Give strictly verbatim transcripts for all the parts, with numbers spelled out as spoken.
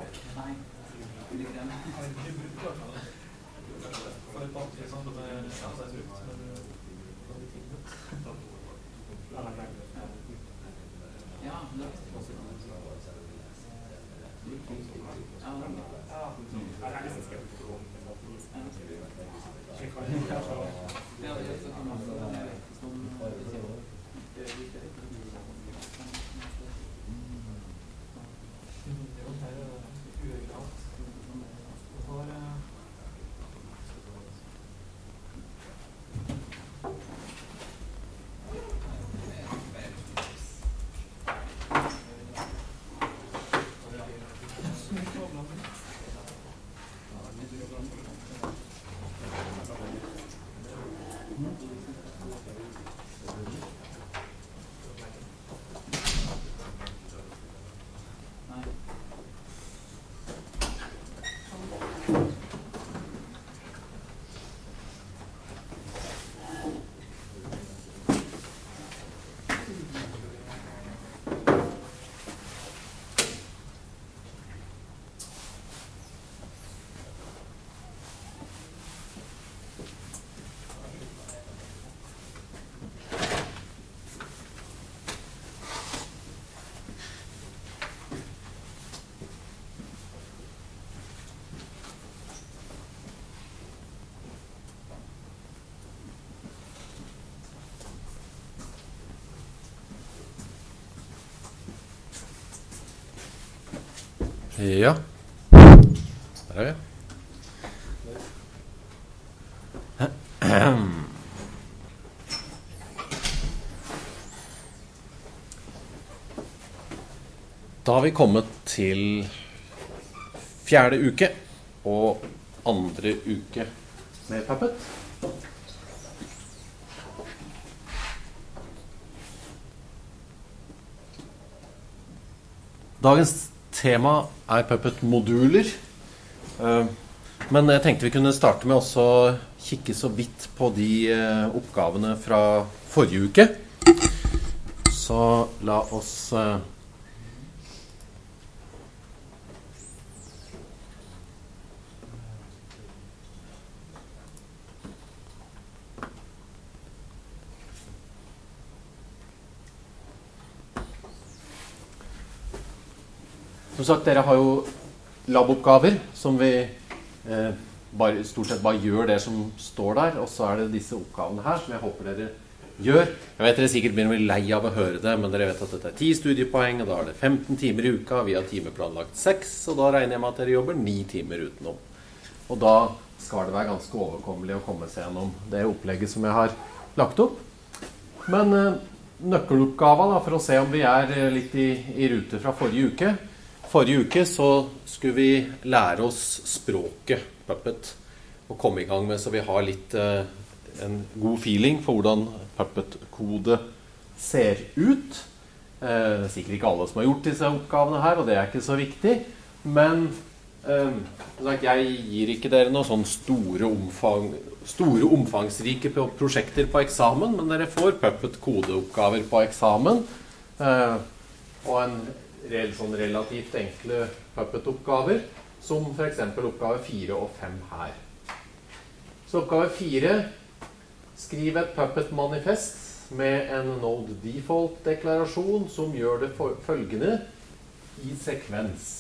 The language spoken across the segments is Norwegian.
Nei. Vil ikke den. For et par til sånn, det er seg ut, men det er litt tinget. Ja, det er ikke også. Ja, det er bra. Ja, det er nesten skrevet på rom. Ja, det er så kan man få det som Ja, der er vi. Da har vi kommet til fjerde uke og andre uke med Puppet. Dagens tema er Puppet-moduler, men jeg tenkte vi kunne starte med også å kikke så vidt på de oppgavene fra forrige uke. Så la oss Som sagt, dere har jo laboppgaver som vi eh, bare, stort sett bare gjør det som står der, og så er det disse oppgavene her som jeg håper dere gjør. Jeg vet dere sikkert blir lei av å høre det, men dere vet at dette er ti studiepoeng, og da er det femten timer i uka, vi har timeplanlagt seks, og da regner jeg med at dere jobber ni timer utenom. Og da skal det være ganske overkommelig å komme seg gjennom det opplegget som jeg har lagt opp. Men eh, nøkkeloppgaven da, for å se om vi er litt i, i rute fra forrige uke. Forrige uke så skulle vi lære oss språket Puppet og komme i gang med, så vi har litt eh, en god feeling for hvordan Puppet-kode ser ut. Eh, det er sikkert ikke alle som har gjort disse oppgavene her, og det er ikke så viktig, men eh, jeg gir ikke dere noen sånn store, omfang, store omfangsrike prosjekter på eksamen, men dere får Puppet-kodeoppgaver på eksamen, eh, og en sånn relativt enkle Puppet-oppgaver, som for eksempel oppgave fire og fem her. Så oppgave fire, skriv et Puppet-manifest med en Node Default-deklarasjon som gjør det følgende i sekvens.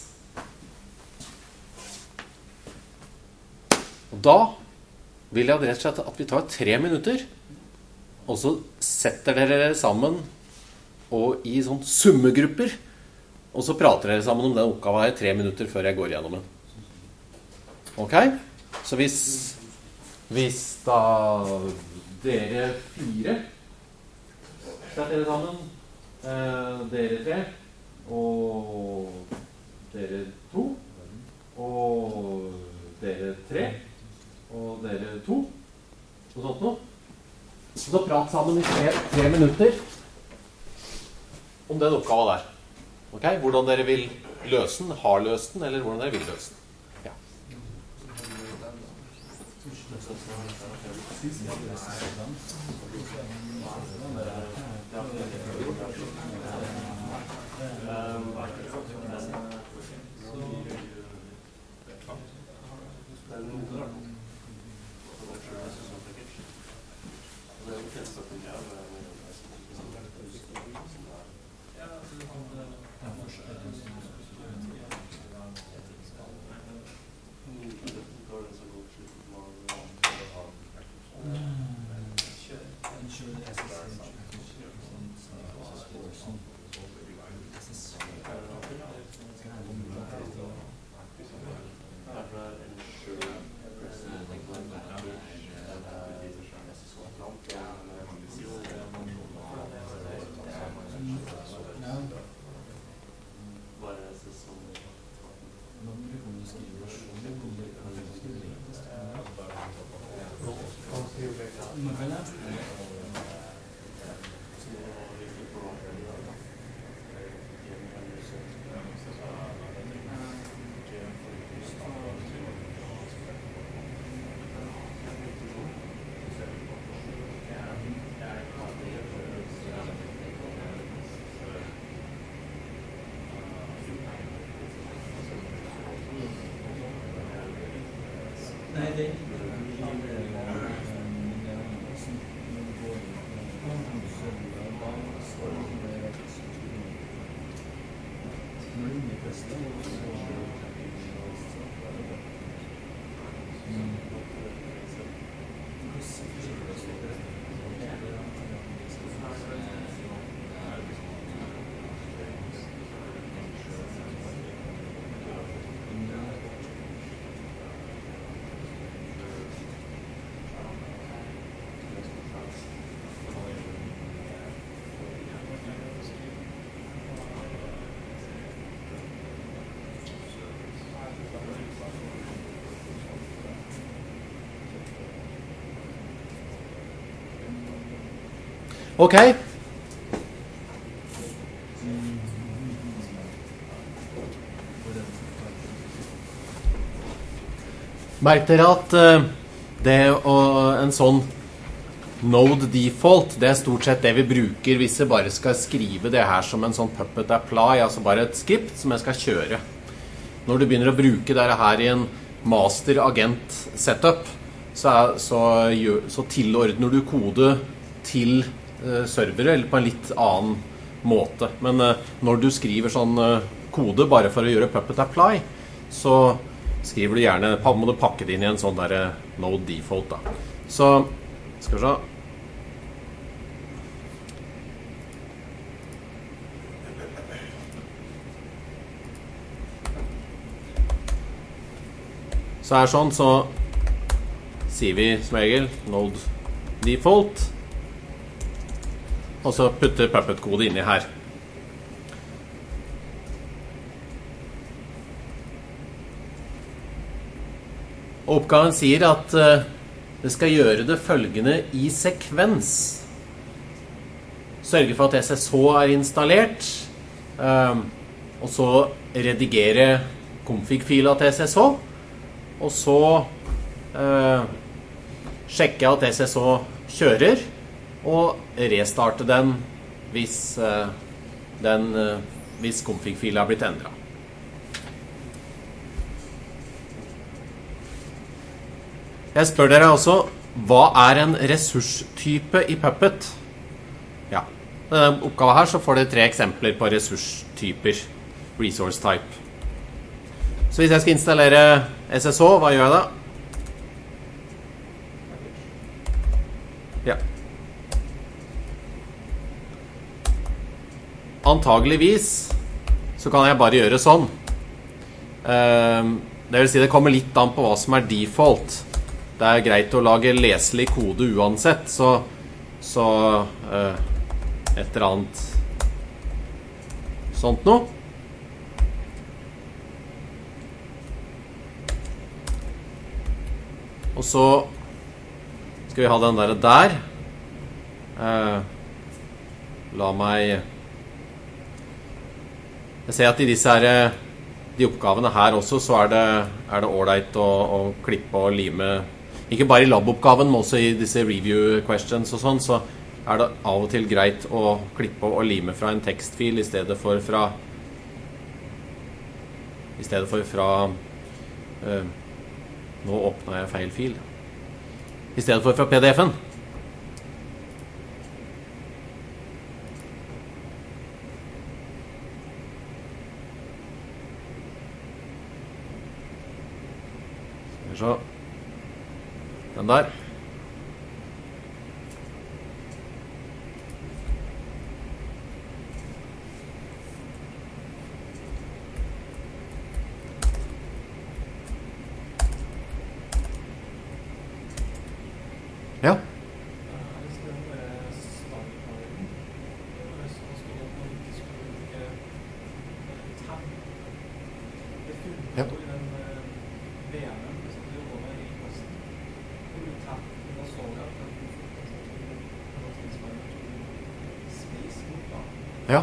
Og da vil jeg rett og slett at vi tar tre minutter, og så setter dere sammen og i sånn summegrupper, og så prater dere sammen om den oppgaven her tre minutter før jeg går gjennom den. Ok? Så hvis, hvis da dere fire setter dere sammen, eh, dere tre, og dere to, og dere tre, og dere to, og sånt noe. Og så prat sammen i tre, tre minutter om den oppgaven der. Ok, hvordan dere vil løse den, har løst den, eller hvordan dere vil løse den. Ja. Nei, det Ok. Merk dere at uh, det og en sånn node default, det er stort sett det vi bruker hvis jeg bare skal skrive det her som en sånn puppet apply, altså bare et skript som jeg skal kjøre. Når du begynner å bruke det her i en master agent setup, så, er, så, gjør, så tilordner du kode til uh, servere, eller på en litt annen måte. Men uh, når du skriver sånn uh, kode bare for å gjøre puppet apply, så skriver du gjerne, må du pakke det inn i en sånn der uh, node default da. Så skal vi se. Så er sånn, så sier vi som regel node default, og så putter Puppet-kode inni her. Og oppgaven sier at uh, det skal gjøre det følgende i sekvens. Sørge for at S S H er installert, um, og så redigere config-fila til S S H, og så uh, sjekke at S S H kjører, og restarte den hvis, uh, den, uh, hvis config-fila er blitt endret. Jeg spør dere også, hva er en ressurstype i Puppet? Ja, i denne oppgaven her så får dere tre eksempler på ressurstyper, resource type. Så hvis jeg skal installere S S H, hva gjør jeg da? Ja. Antageligvis så kan jeg bare gjøre sånn. Det vil si det kommer litt an på hva som er default. Det er greit å lage leselig kode uansett, så, så uh, et eller annet sånt noe. Og så skal vi ha den der der. Uh, la meg... Jeg ser at i disse her, de oppgavene her også, så er det, er det ordentlig å, å klippe og lime. Ikke bare i lab-oppgaven, men også i disse review questions og sånn, så er det av og til greit å klippe og lime fra en tekstfil i stedet for fra i stedet for fra uh, nå åpnet jeg feil fil i stedet for fra P D F-en. Skal vi se den der. Ja. Ja. Ja.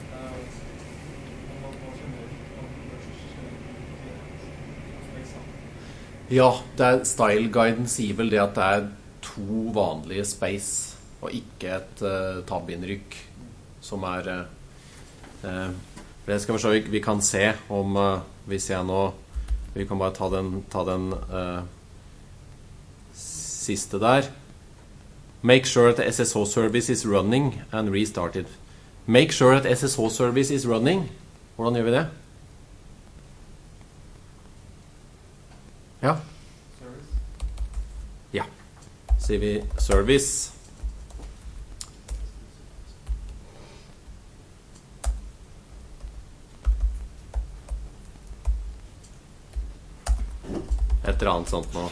Ja, det er style-guiden sier vel det at det er to vanlige space og ikke et uh, tab-innrykk som er uh, uh, det skal vi se, vi kan se om uh, hvis jeg nå vi kan bare ta den, ta den uh, siste der. Make sure that the S S H service is running and restart it. Make sure that S S H service is running. Hvordan gjør vi det? Ja. Ja. Sier vi service. Et eller annet sånt nå.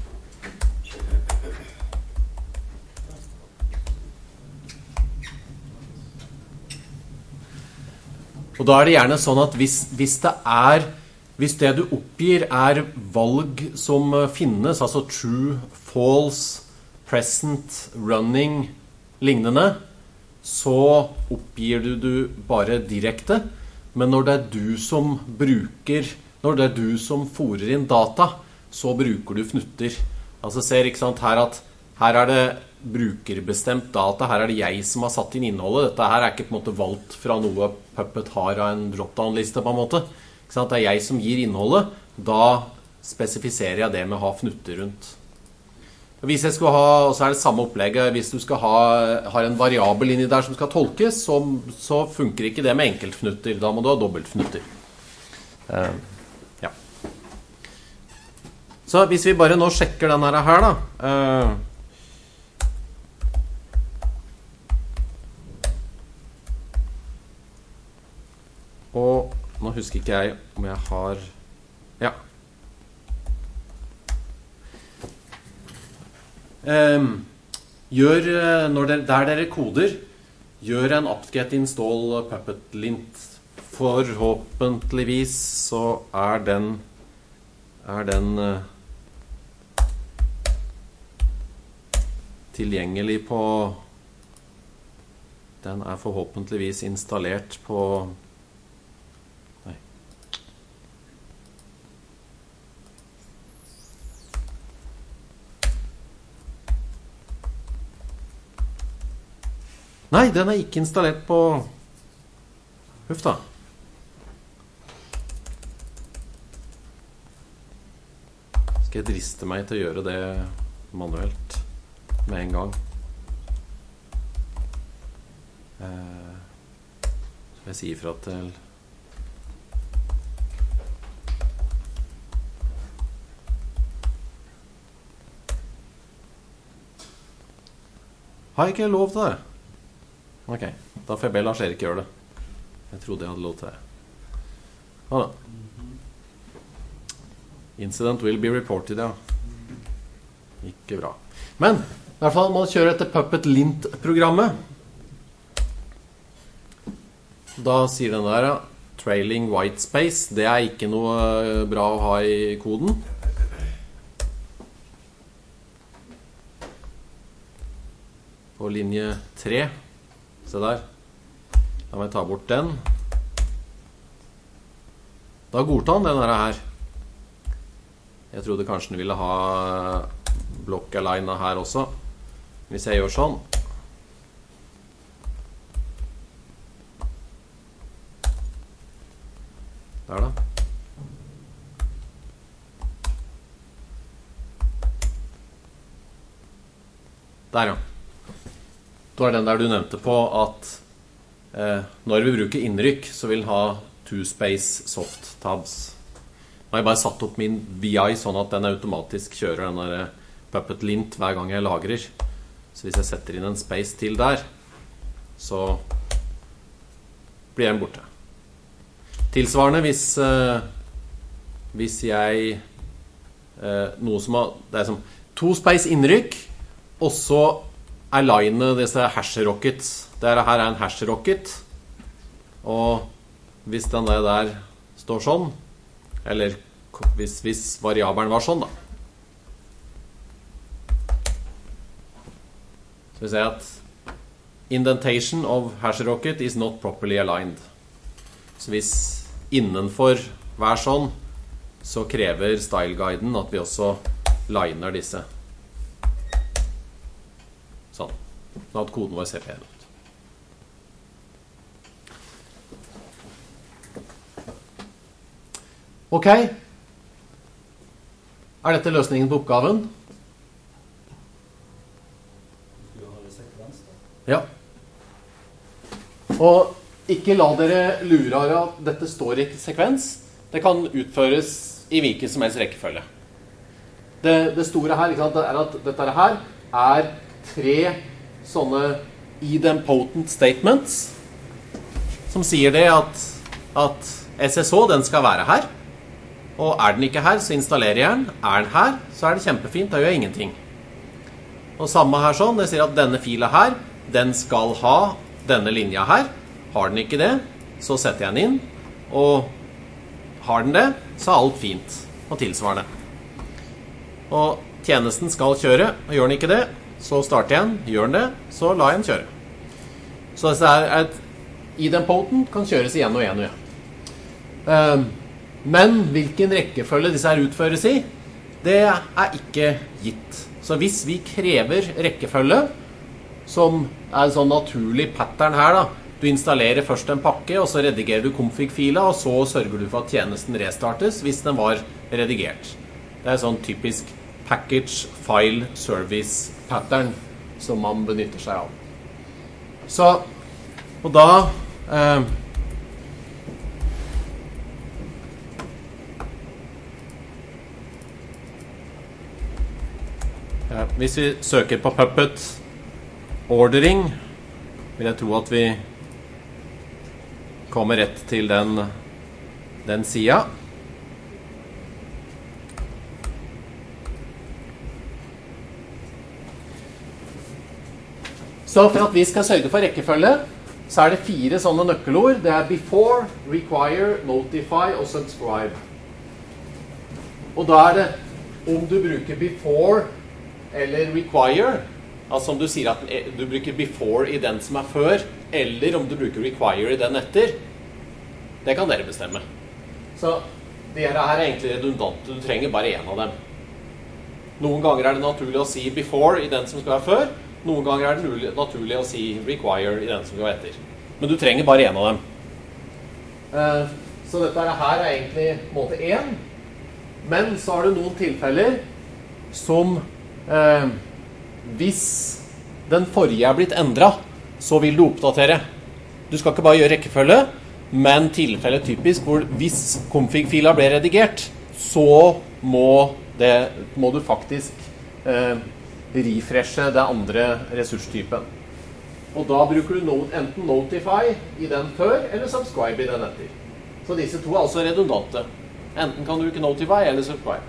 Og da er det gjerne sånn at hvis, hvis det er hvis det du oppgir er valg som finnes, altså true, false, present, running, lignende, så oppgir du du bare direkte. Men når det er du som bruker, når det er du som forer inn data, så bruker du fnutter. Altså ser ikke sant her at her er det brukerbestemt data, her er det jeg som har satt inn innholdet. Dette her er ikke på en måte valgt fra noe Puppet har av en drop-down-liste på en måte. Ikke sant? Det er jeg som gir innholdet, da spesifiserer jeg det med å ha fnutter rundt. Hvis jeg skal ha, og så er det samme opplegget, hvis du skal ha har en variabel inni der som skal tolkes, så, så funker ikke det med enkeltfnutter, da må du ha dobbeltfnutter. Uh, ja. Så hvis vi bare nå sjekker denne her da, uh, og nå husker ikke jeg om jeg har ja um, gjør når dere, der dere koder gjør en apt-get install Puppet-lint. Forhåpentligvis så er den er den uh, tilgjengelig på den er forhåpentligvis installert på Nei, den er ikke installert på Huff da. Skal jeg driste meg til å gjøre det manuelt med en gang. Eh, så jeg sier fra til Har jeg ikke lov til det? Ok, da får jeg be Lars Erik gjøre det. Jeg trodde jeg hadde lov til det. Ja da. Incident will be reported, ja. Ikke bra. Men, i hvert fall, man kjører dette Puppet-lint-programmet. Da sier den der, ja, trailing white space. Det er ikke noe bra å ha i koden. På linje tre. Se der. La meg ta bort den. Da godtar han den her. Jeg trodde kanskje den ville ha block-alignet her også. Hvis jeg gjør sånn. Der da. Der ja. Da er den der du nevnte på at eh, når vi bruker innrykk så vil den ha two-space soft tabs. Nå har jeg bare satt opp min V I sånn at den automatisk kjører den der Puppet-lint hver gang jeg lagrer. Så hvis jeg setter inn en space til der, så blir den borte. Tilsvarende hvis, eh, hvis jeg eh, noe som har, det er som to-space innrykk, og så align disse hash-rockets. Dette her er en hash-rocket, og hvis den der står sånn, eller hvis, hvis variabelen var sånn da, så vi ser at indentation of hash-rocket is not properly aligned. Så hvis innenfor hver sånn, så krever style-guiden at vi også liner disse. Sånn. Sånn at koden vår ser pen ut. Ok. Er dette løsningen på oppgaven? Ja. Og ikke la dere lure av at dette står i sekvens. Det kan utføres i hvilken som helst rekkefølge. Det, det store her, ikke sant, er at dette her er tre sånne idempotent statements som sier det at, at S S H, den skal være her. Og er den ikke her, så installerer jeg den. Er den her, så er det kjempefint, da gjør jeg ingenting. Og samme her sånn, det sier at denne fila her, den skal ha denne linja her. Har den ikke det, så setter jeg den inn. Og har den det, så er alt fint og tilsvarende. Og tjenesten skal kjøre, og gjør den ikke det, så starter jeg den. Gjør den det, så lar jeg den kjøre. Så dette er et idempotent kan kjøres igjen og igjen og igjen. Um, Men hvilken rekkefølge disse her utføres i, det er ikke gitt. Så hvis vi krever rekkefølge, som er en sånn naturlig pattern her da, du installerer først en pakke, og så redigerer du config-fila, og så sørger du for at tjenesten restartes hvis den var redigert. Det er en sånn typisk package file service pattern som man benytter seg av. Så, og da... Eh, Hvis vi søker på Puppet ordering, vil jeg tro at vi kommer rett til den, den siden. Så for at vi skal sørge for rekkefølge, så er det fire sånne nøkkelord. Det er before, require, notify og subscribe. Og da er det, om du bruker before eller require, altså om du sier at du bruker before i den som er før, eller om du bruker require i den etter, det kan dere bestemme. Så det her er egentlig redundant, du trenger bare en av dem. Noen ganger er det naturlig å si before i den som skal være før, noen ganger er det naturlig å si require i den som skal være etter. Men du trenger bare en av dem. Så dette her er egentlig måte én, men så har du noen tilfeller som Eh, hvis den forrige er blitt endret, så vil du oppdatere. Du skal ikke bare gjøre rekkefølge, men tilfelle typisk hvor hvis config-fila ble redigert, så må, det, må du faktisk eh, refreshe det andre ressurstypen. Og da bruker du not, enten notify i den før, eller subscribe i den etter. Så disse to er altså redundante. Enten kan du bruke notify eller subscribe.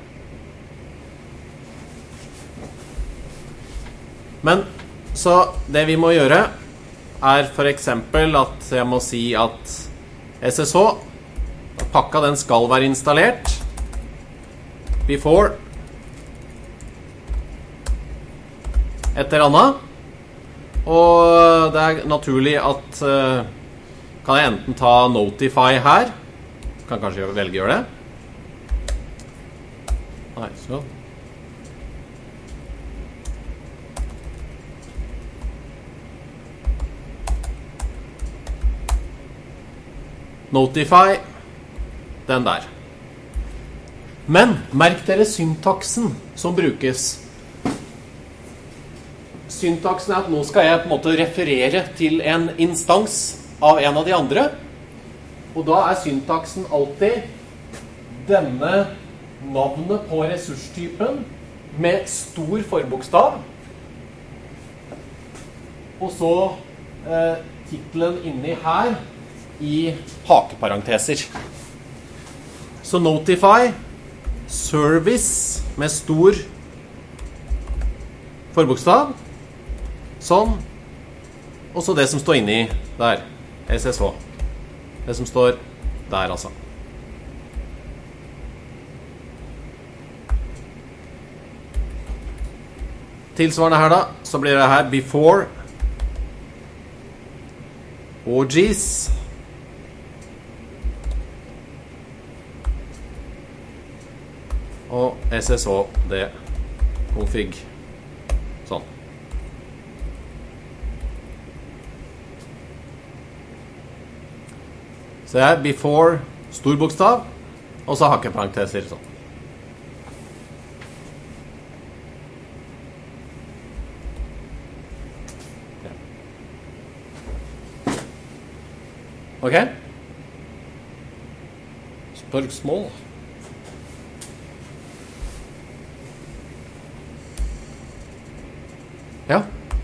Men, så det vi må gjøre er for eksempel at jeg må si at S S H, pakka den skal være installert, before, et eller annet, og det er naturlig at, kan jeg enten ta notify her, kan kanskje velge å gjøre det, nei, så notify, den der. Men merk dere syntaksen som brukes. Syntaksen er at nå skal jeg på en måte referere til en instans av en av de andre. Og da er syntaksen alltid denne navnet på ressurstypen med stor forbokstav. Og så eh, titlen inni her i hakeparenteser. Så notify, service med stor forbokstav, sånn, og så det som står inni der, S S H. Det som står der altså. Tilsvarende her da, så blir det her before, O Gs, og S S H, det config, sånn. Så det er before, stor bokstav, og så hakkeparenteser, sånn. Ja. Ok? Spørsmål? Ja?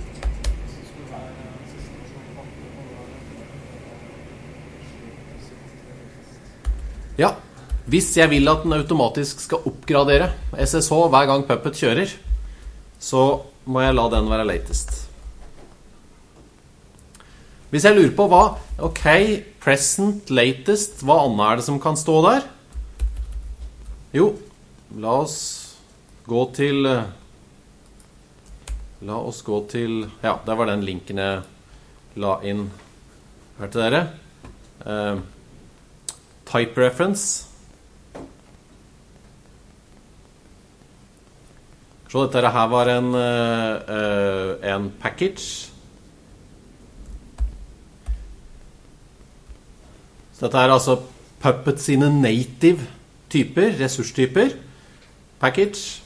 Ja, hvis jeg vil at den automatisk skal oppgradere S S H hver gang Puppet kjører, så må jeg la den være latest. Hvis jeg lurer på hva, ok, present, latest, hva annet er det som kan stå der? Jo, la oss gå til, la oss gå til, ja, der var den linken jeg la inn her til dere. Uh, type reference. Så dette her var en, uh, en package. Så dette er altså Puppet sine native typer, ressurstyper. Package.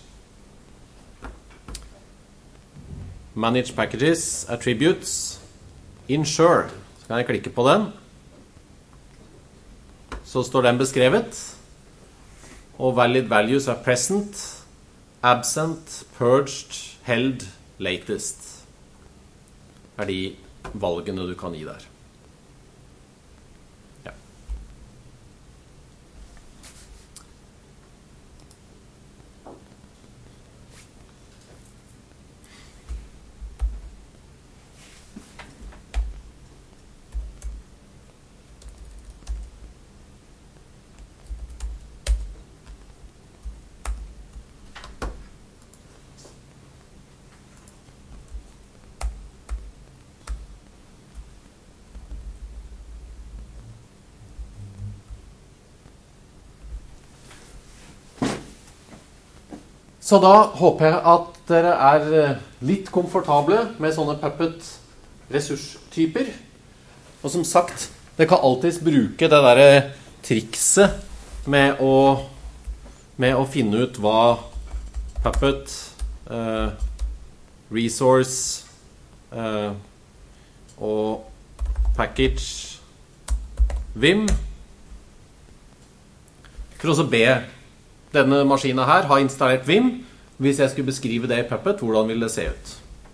Manage packages, attributes, ensure. Så kan jeg klikke på den. Så står den beskrevet. Og valid values er present, absent, purged, held, latest. Er de valgene du kan gi der. Ja. Så da håper jeg at dere er litt komfortable med sånne Puppet ressurstyper. Og som sagt, dere kan alltid bruke det der trikset med å, med å finne ut hva Puppet, uh, resource uh, og package Vim. For også be denne maskinen her har installert Vim. Hvis jeg skulle beskrive det i Puppet, hvordan vil det se ut?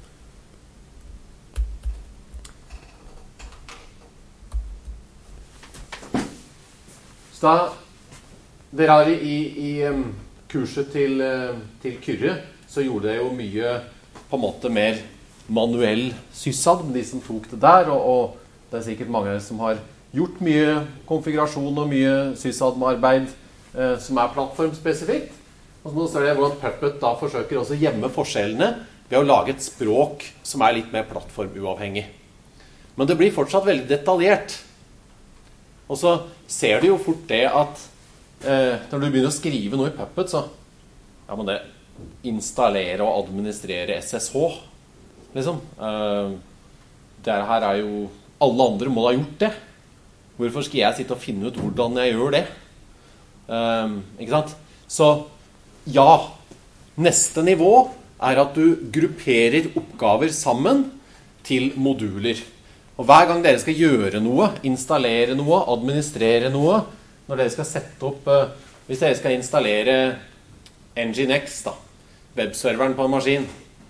Så da dere har i, i um, kurset til, uh, til Kyrre, så gjorde det jo mye på en måte mer manuell sysadm, de som tok det der, og, og det er sikkert mange som har gjort mye konfigurasjon og mye sysadm-arbeid som er plattformspesifikt. Og nå ser jeg hvordan Puppet da forsøker også å gjemme forskjellene ved å lage et språk som er litt mer plattformuavhengig. Men det blir fortsatt veldig detaljert. Og så ser du jo fort det at eh, når du begynner å skrive noe i Puppet, så ja, men det installere og administrere S S H liksom. Eh, det her er jo alle andre må ha gjort det. Hvorfor skal jeg sitte og finne ut hvordan jeg gjør det? Um, ikke sant? Så ja, neste nivå er at du grupperer oppgaver sammen til moduler. Og hver gang dere skal gjøre noe, installere noe, administrere noe, når dere skal sette opp, uh, hvis dere skal installere Nginx, da, webserveren på en maskin,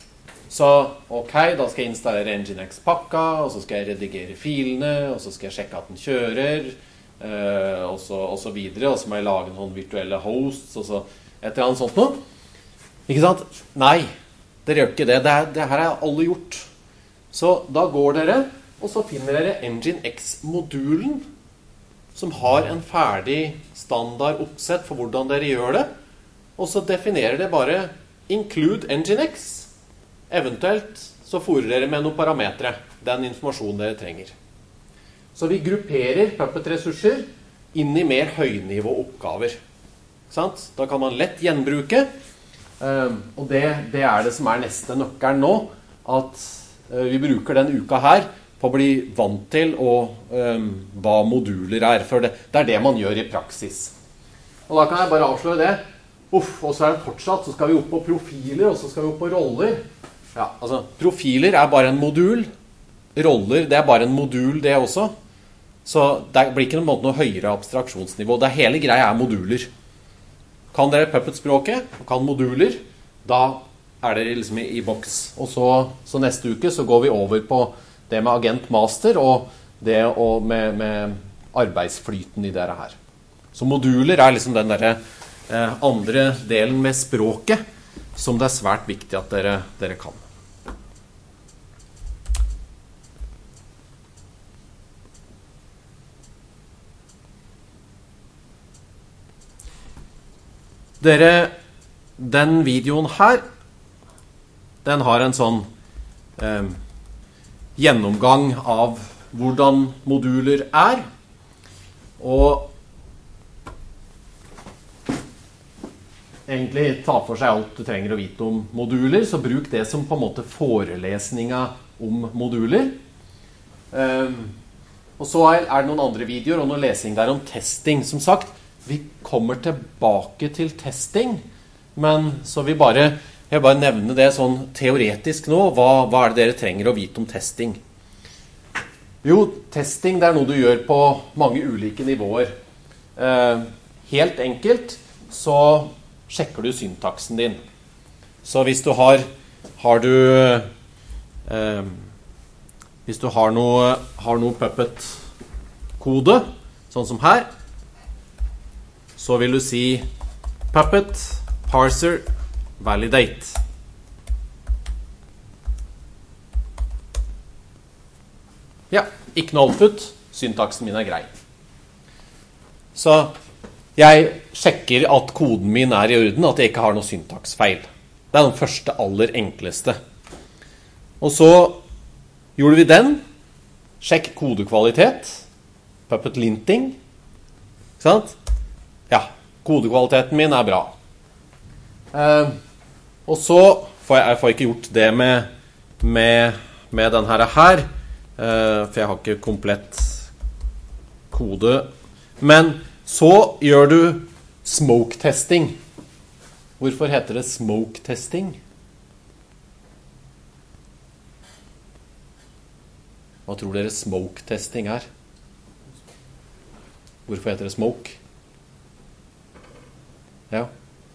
så ok, da skal jeg installere Nginx-pakka, og så skal jeg redigere filene, og så skal jeg sjekke at den kjører, Uh, og, så, og så videre, og så må jeg lage noen virtuelle hosts, og så et eller annet sånt noe. Ikke sant? Nei, dere gjør ikke det. Det, er, det her er alle gjort. Så da går dere, og så finner dere Nginx-modulen, som har en ferdig standard oppsett for hvordan dere gjør det, og så definerer det bare include Nginx. Eventuelt så fôrer dere med noen parametre, den informasjonen dere trenger. Så vi grupperer Puppet-ressurser inn i mer høynivå oppgaver. Sant? Da kan man lett gjenbruke, um, og det, det er det som er neste nøkkelen nå, at uh, vi bruker den uka her på å bli vant til og, um, hva moduler er, for det, det er det man gjør i praksis. Og da kan jeg bare avsløre det. Uff, og så er det fortsatt, så skal vi opp på profiler, og så skal vi opp på roller. Ja, altså, profiler er bare en modul. Roller, det er bare en modul det også. Så det blir ikke noe, noe høyere abstraksjonsnivå. Det hele greia er moduler. Kan dere Puppet-språket, og kan moduler, da er dere liksom i, i boks. Og så, så neste uke så går vi over på det med agent master, og det og med, med arbeidsflyten i dere her. Så moduler er liksom den der, eh, andre delen med språket, som det er svært viktig at dere, dere kan. Dere, den videoen her, den har en sånn eh, gjennomgang av hvordan moduler er, og egentlig ta for seg alt du trenger å vite om moduler, så bruk det som på en måte forelesninga om moduler. Eh, og så er det noen andre videoer og noen lesing der om testing. Som sagt, vi kommer tilbake til testing, men så vi bare, jeg vil bare nevne det sånn teoretisk nå. Hva, hva er det dere trenger å vite om testing? Jo, testing det er noe du gjør på mange ulike nivåer. Eh, helt enkelt så sjekker du syntaksen din. Så hvis du har, har du, eh, hvis du har noe, har noe Puppet-kode, sånn som her, så vil du si Puppet, parser, validate. Ja, ikke noe output. Syntaksen min er grei. Så jeg sjekker at koden min er i orden, at jeg ikke har noe syntaksfeil. Det er den første aller enkleste. Og så gjorde vi den. Sjekk kodekvalitet. Puppet linting. Ikke sant? Ja, kodekvaliteten min er bra. Eh, og så får jeg, jeg får ikke gjort det med, med, med denne her, eh, for jeg har ikke komplett kode. Men så gjør du smoke-testing. Hvorfor heter det smoke-testing? Hva tror dere smoke-testing er? Hvorfor heter det smoke? Ja.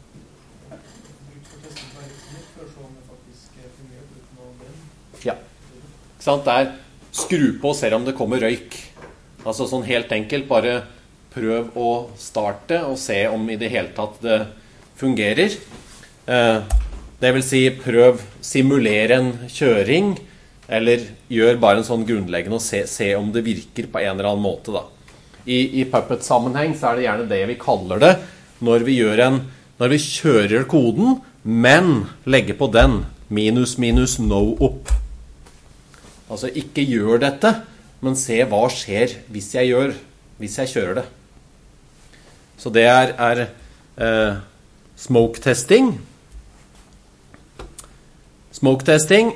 Ja. Ikke sant? Det er skru på og se om det kommer røyk. Altså sånn helt enkelt, bare prøv å starte og se om i det hele tatt det fungerer. Det vil si, prøv simulere en kjøring, eller gjør bare en sånn grunnleggende og se, se om det virker på en eller annen måte da. I, i Puppet-sammenheng så er det gjerne det vi kaller det, når vi gjør en, når vi kjører koden, men legger på den minus minus no opp. Altså ikke gjør dette, men se hva skjer hvis jeg gjør, hvis jeg kjører det. Så det er, er eh, smoke testing. Smoke testing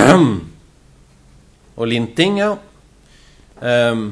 og linting, ja. Um,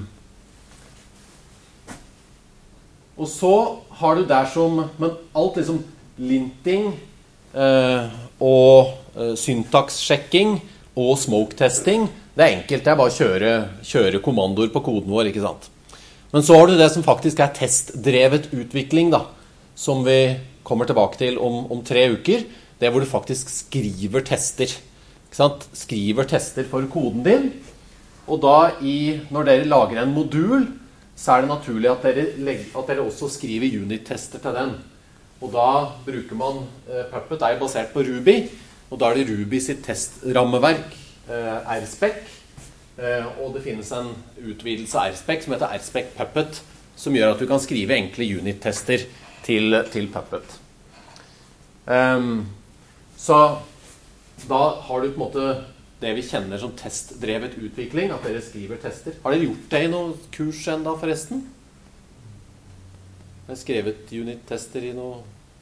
og så har du der som, men alt liksom linting eh, og eh, syntakssjekking og smoke-testing, det er enkelt, det er bare å kjøre, kjøre kommandoer på koden vår, ikke sant? Men så har du det som faktisk er testdrevet utvikling da, som vi kommer tilbake til om, om tre uker, det er hvor du faktisk skriver tester, ikke sant? Skriver tester for koden din, og da i, når dere lager en modul, så er det naturlig at dere, legger, at dere også skriver unit-tester til den. Og da bruker man, eh, Puppet er basert på Ruby, og da er det Ruby sitt testrammeverk, eh, R-spec, eh, og det finnes en utvidelse av R-spec som heter R-spec Puppet, som gjør at du kan skrive enkle unit-tester til, til Puppet. Um, så da har du på en måte det vi kjenner som testdrevet utvikling, at dere skriver tester. Har dere gjort det i noen kurs enda forresten? Har dere skrevet unit-tester i noe?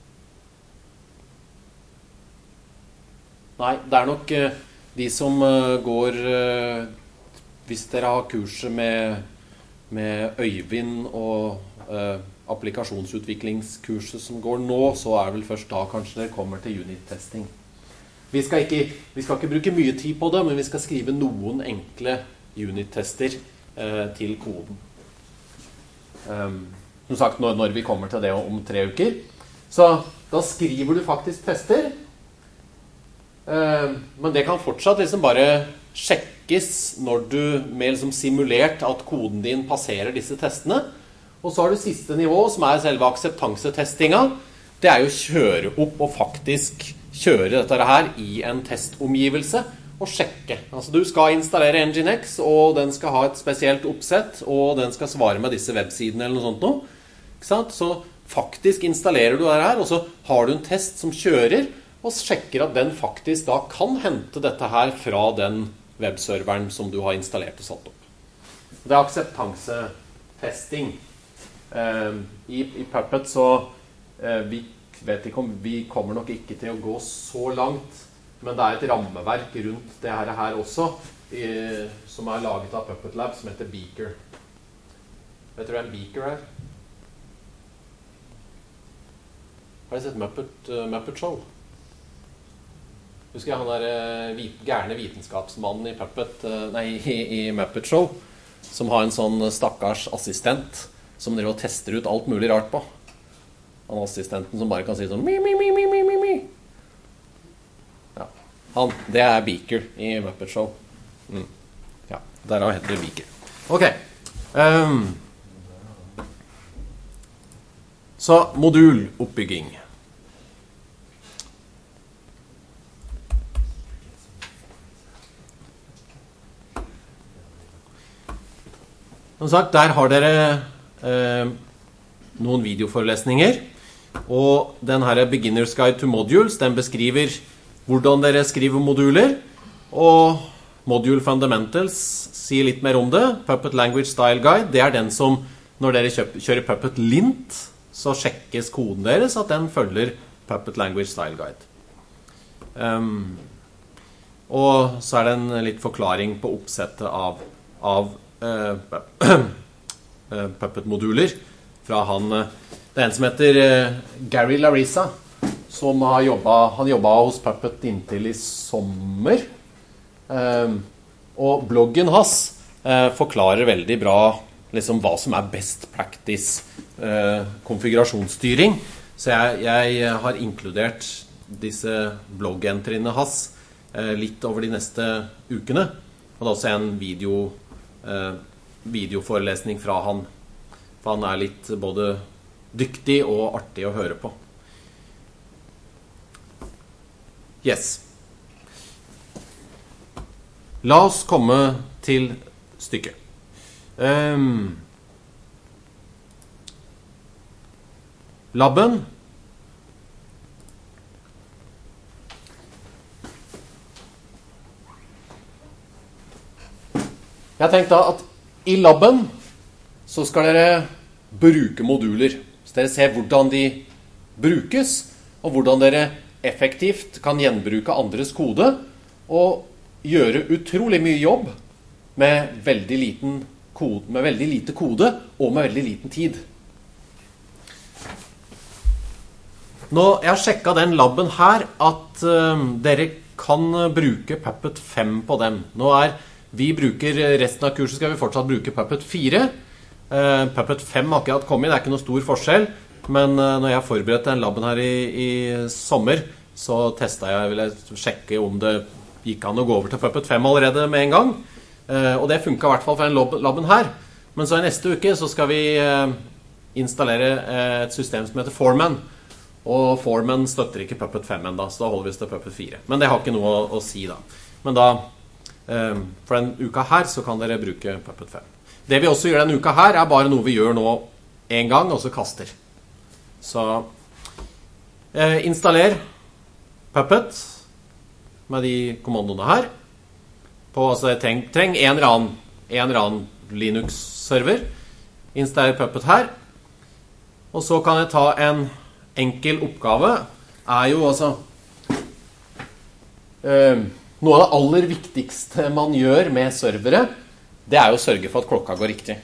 Nei, det er nok uh, de som uh, går, uh, hvis dere har kurset med, med Øyvind og uh, applikasjonsutviklingskurset som går nå, så er det vel først da kanskje dere kommer til unit-testing. Vi skal, ikke, vi skal ikke bruke mye tid på det, men vi skal skrive noen enkle unit-tester eh, til koden. um, som sagt, når, når vi kommer til det om tre uker. Så da skriver du faktisk tester. Uh, men det kan fortsatt liksom bare sjekkes når du med liksom simulert at koden din passerer disse testene. Og så har du siste nivå, som er selve akseptansetestinga. Det er jo å kjøre opp og faktisk kjøre dette her i en testomgivelse og sjekke. Altså du skal installere Nginx, og den skal ha et spesielt oppsett, og den skal svare med disse websidene eller noe sånt noe. Ikke sant? Så faktisk installerer du det her, og så har du en test som kjører, og sjekker at den faktisk da kan hente dette her fra den webserveren som du har installert og satt opp. Det er akseptansetesting. Uh, i, I Puppet så uh, vi vet ikke om vi kommer nok ikke til å gå så langt, men det er et rammeverk rundt det her, her også, i, som er laget av Puppet Lab, som heter Beaker. Vet du hva en Beaker er? Har du sett Muppet, uh, Muppet Show? Husker jeg han der uh, vit, gærne vitenskapsmannen i Puppet, uh, nei, i, i Muppet Show, som har en sånn stakkars assistent som dere tester ut alt mulig rart på. Han assistenten som bare kan si sånn mi, mi, mi, mi, mi, mi, mi. Ja, han, det er Beaker i Muppet Show. Mm. Ja, derav heter det Beaker. Ok. Um. Så, moduloppbygging. Som sagt, der har dere eh, noen videoforelesninger, og den her Beginner's Guide to Modules, den beskriver hvordan dere skriver moduler, og Module Fundamentals sier litt mer om det. Puppet Language Style Guide, det er den som, når dere kjøper, kjører Puppet Lint, så sjekkes koden deres at den følger Puppet Language Style Guide. Um, og så er det en litt forklaring på oppsettet av, av Uh, Puppet-moduler fra han, uh, det er en som heter uh, Gary Larissa, som har jobbet, han jobbet hos Puppet inntil i sommer, uh, og bloggen hans uh, forklarer veldig bra liksom, hva som er best practice uh, konfigurasjonsstyring, så jeg, jeg har inkludert disse bloggentriene hans uh, litt over de neste ukene, og det er også en video Uh, videoforelesning fra han, for han er litt både dyktig og artig å høre på. Yes. La oss komme til stykket. Um, labben. Jeg tenkte at i labben så skal dere bruke moduler. Så dere ser hvordan de brukes, og hvordan dere effektivt kan gjenbruke andres kode, og gjøre utrolig mye jobb med veldig, liten kode, med veldig lite kode, og med veldig liten tid. Nå, jeg har sjekket den labben her, at uh, dere kan bruke Puppet fem på dem. Nå er Vi bruker, resten av kurset skal vi fortsatt bruke Puppet fire. Uh, Puppet fem har ikke hatt kommet, det er ikke noe stor forskjell. Men uh, når jeg forberedte den labben her i, i sommer, så testet jeg, ville sjekke om det gikk an å gå over til Puppet fem allerede med en gang. Uh, og det funket i hvert fall for den labben her. Men så i neste uke så skal vi uh, installere uh, et system som heter Foreman. Og Foreman støtter ikke Puppet fem enda, så da holder vi oss til Puppet fire. Men det har ikke noe å, å si da. Men da... Um, for den uka her så kan dere bruke Puppet fem. Det vi også gjør denne uka her er bare noe vi gjør nå en gang, og så kaster. Så eh, installer Puppet med de kommandoene her. På, altså jeg treng, treng en eller annen, en eller annen Linux-server. Installer Puppet her. Og så kan jeg ta en enkel oppgave. Er jo altså... Eh, Noe av det aller viktigste man gjør med servere, det er jo å sørge for at klokka går riktig.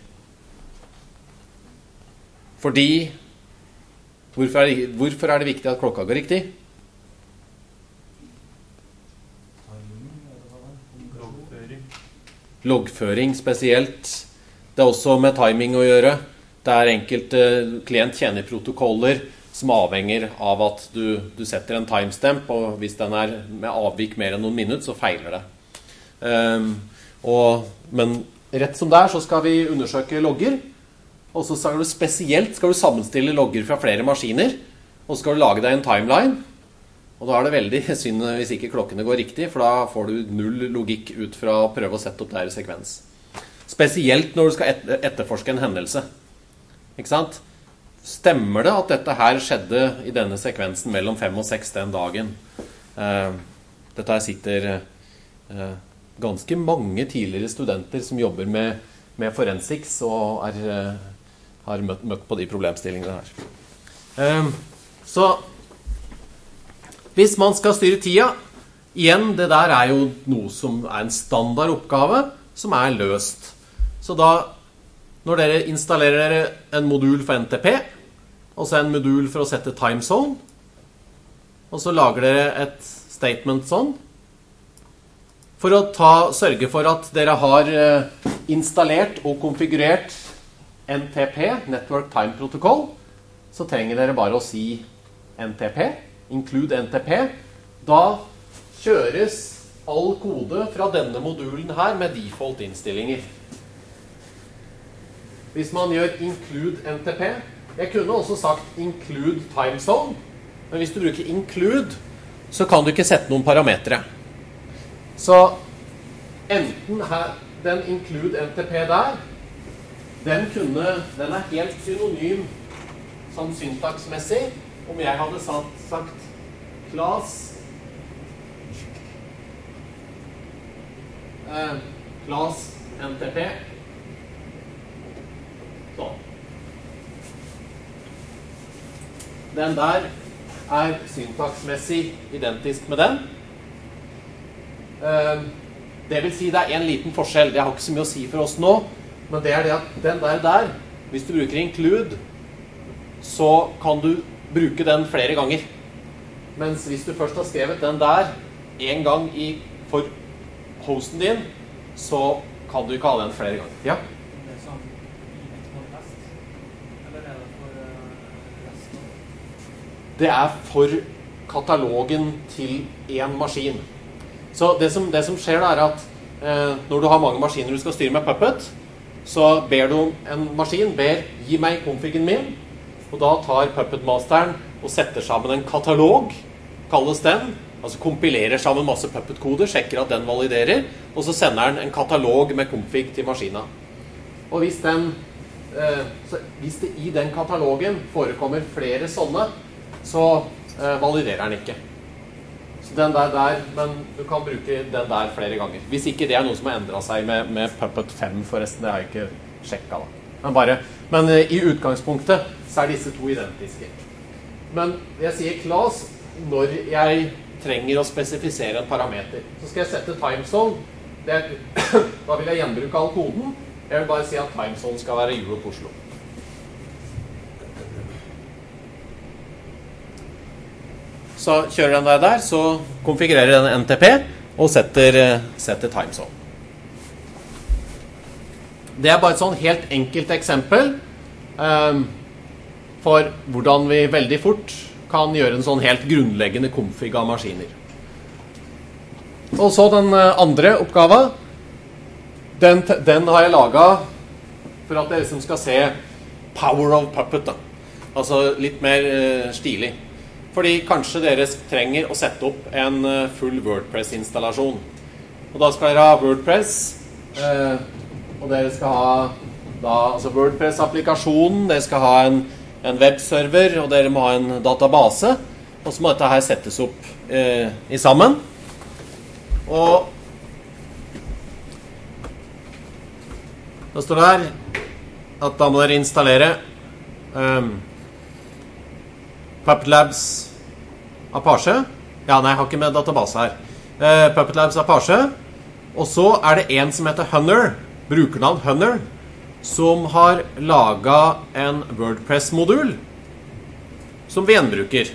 Fordi, hvorfor er det, hvorfor er det viktig at klokka går riktig? Loggføring. Loggføring spesielt. Det er også med timing å gjøre. Det er enkelte klient-tjener-protokoller som avhenger av at du, du setter en timestamp, og hvis den er med avvik mer enn noen minutter, så feiler det. Um, og, men rett som det er, så skal vi undersøke logger, og så skal du spesielt skal du sammenstille logger fra flere maskiner, og så skal du lage deg en timeline, og da er det veldig synd hvis ikke klokkene går riktig, for da får du null logikk ut fra å prøve å sette opp der sekvens. Spesielt når du skal et, etterforske en hendelse. Ikke sant? Stemmer det at dette her skjedde i denne sekvensen mellom fem og seks den dagen? Uh, dette her sitter uh, ganske mange tidligere studenter som jobber med, med forensics og er, uh, har møtt, møtt på de problemstillingene her. Uh, så hvis man skal styre tida, igjen, det der er jo noe som er en standard oppgave som er løst. Så da, når dere installerer en modul for N T P, og så en modul for å sette timezone, og så lager dere et statement sånn, for å ta, sørge for at dere har installert og konfigurert N T P, Network Time Protocol, så trenger dere bare å si N T P, include N T P. Da kjøres all kode fra denne modulen her med default innstillinger. Hvis man gjør include N T P, jeg kunne også sagt include timezone, men hvis du bruker include, så kan du ikke sette noen parametre. Så enten her, den include N T P der, den, kunne, den er helt synonym sånn syntaksmessig, om jeg hadde sagt, sagt class eh, class N T P sånn. Den der er syntaksmessig identisk med den. Eh, det vil si det er en liten forskjell, det har ikke så mye å si for oss nå, men det er det at den der der, hvis du bruker include, så kan du bruke den flere ganger. Mens hvis du først har skrevet den der en gang i, for hosten din, så kan du ikke ha den flere ganger. Ja? Det er sånn i et for rest? Eller er det for resten? Det er for katalogen til en maskin. Så det som, det som skjer da er at eh, når du har mange maskiner du skal styre med Puppet, så ber du en maskin, ber gi meg konfigen min, og da tar Puppet-masteren og setter sammen en katalog, kalles den, altså kompilerer sammen masse Puppet-koder, sjekker at den validerer, og så sender den en katalog med konfig til maskina. Og hvis, den, eh, så hvis det i den katalogen forekommer flere sånne, så eh, validerer den ikke. Så den der der, men du kan bruke den der flere ganger. Hvis ikke det er noe som har endret seg med, med Puppet fem forresten, det har jeg ikke sjekket da. Men, bare, men uh, i utgangspunktet så er disse to identiske. Men jeg sier class når jeg trenger å spesifisere en parameter. Så skal jeg sette timezone. Det, da vil jeg gjenbruke all koden. Jeg vil bare si at timezone skal være Europe Oslo. Så kjører den der der, så konfigurerer den N T P og setter, setter timezone. Det er bare et sånn helt enkelt eksempel um, for hvordan vi veldig fort kan gjøre en sånn helt grunnleggende konfig av maskiner. Og så den andre oppgaven, den, den har jeg laget for at dere liksom skal se power of Puppet da. Altså litt mer uh, stilig. Fordi kanskje dere trenger å sette opp en uh, full WordPress-installasjon. Og da skal dere ha WordPress, uh, og dere skal ha da, altså WordPress-applikasjonen, dere skal ha en, en webserver, og dere må ha en database, og så må dette her settes opp eh, i sammen. Og da står det her at da må dere installere um, Puppet Labs Apache. Ja, nei, jeg har ikke med database her. Uh, Puppet Labs Apache, og så er det en som heter Hunter, brukernavn Hunter, som har laget en WordPress-modul som vi gjenbruker.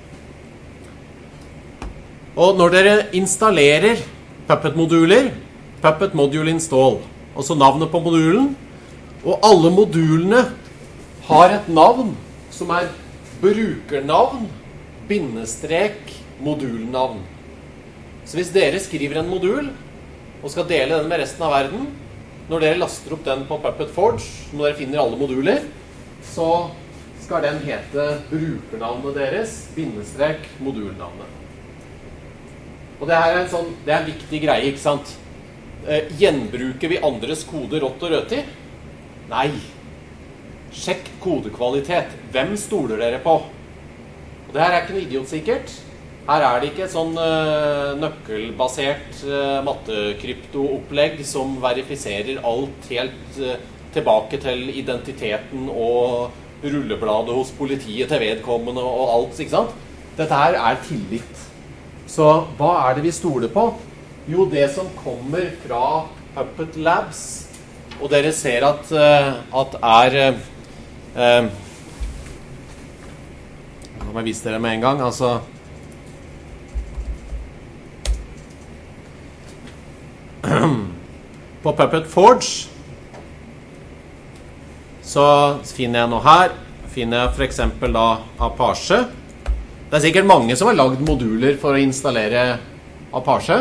Og når dere installerer Puppet-moduler, Puppet Module Install, altså navnet på modulen, og alle modulene har et navn som er brukernavn, bindestrek, modulnavn. Så hvis dere skriver en modul, og skal dele den med resten av verden, når dere laster opp den på Puppet Forge, når dere finner alle moduler, så skal den hete brukernavnet deres, bindestrek, modulnavnet. Og det her er en sånn, det er en viktig greie, ikke sant? Eh, gjenbruker vi andres kode rått og rødt i? Nei. Sjekk kodekvalitet. Hvem stoler dere på? Og det her er ikke noe idiotsikkert. Her er det ikke et sånn uh, nøkkelbasert uh, mattekrypto-opplegg som verifiserer alt helt uh, tilbake til identiteten og rullebladet hos politiet til vedkommende og alt, ikke sant? Dette her er tillit. Så hva er det vi stoler på? Jo, det som kommer fra Puppet Labs, og dere ser at, uh, at er uh, Nå må jeg vise dere med en gang, altså på Puppet Forge så finner jeg noe her, finner jeg for eksempel da Apache. Det er sikkert mange som har lagd moduler for å installere Apache.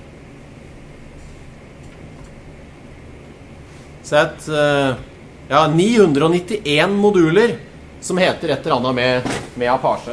Sett, ja, ni hundre nittien moduler som heter et eller annet med, med Apache.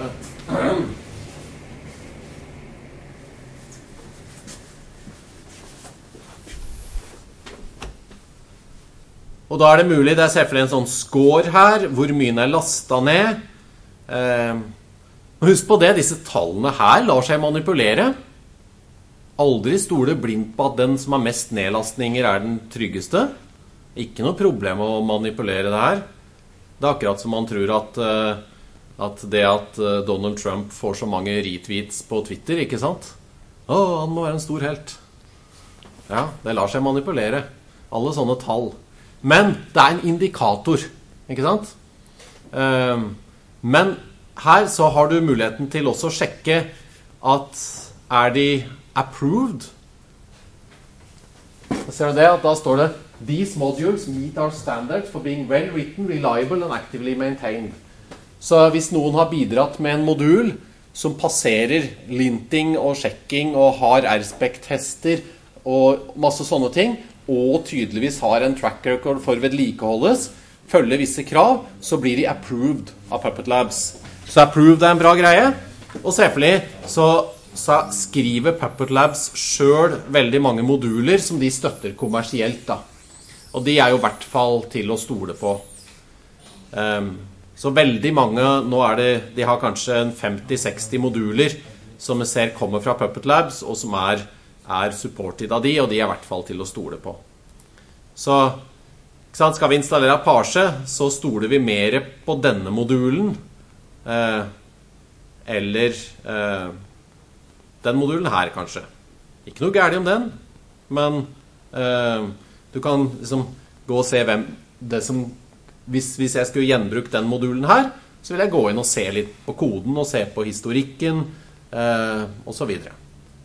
Og da er det mulig, det er selvfølgelig en sånn score her, hvor mye den er lastet ned. Eh, husk på det, disse tallene her lar seg manipulere. Aldri stole blindt på at den som har mest nedlastninger er den tryggeste. Ikke noe problem å manipulere det her. Det er akkurat som man tror at, at det at Donald Trump får så mange retweets på Twitter, ikke sant? Å, han må være en stor helt. Ja, det lar seg manipulere. Alle sånne tall. Men det er en indikator, ikke sant? Um, men her så har du muligheten til også å sjekke at er de approved? Ser du det? At da står det These modules meet our standards for being well written, reliable and actively maintained. Så hvis noen har bidratt med en modul som passerer linting og sjekking og har R-spect-tester og masse sånne ting, og tydeligvis har en track record for vedlikeholdes, følger visse krav, så blir de approved av Puppet Labs. Så approved er en bra greie, og selvfølgelig så, så skriver Puppet Labs selv veldig mange moduler som de støtter kommersielt da. Og de er jo i hvert fall til å stole på. Um, så veldig mange, nå er det, de har kanskje femti seksti moduler som vi ser kommer fra Puppet Labs, og som er er supported av de, og de er i hvert fall til å stole på. Så ikke sant, skal vi installere Apache, så stoler vi mer på denne modulen, eh, eller eh, den modulen her kanskje. Ikke noe gærlig om den, men eh, du kan liksom gå og se hvem det som, hvis, hvis jeg skulle gjenbruke den modulen her, så vil jeg gå inn og se litt på koden, og se på historikken, eh, og så videre.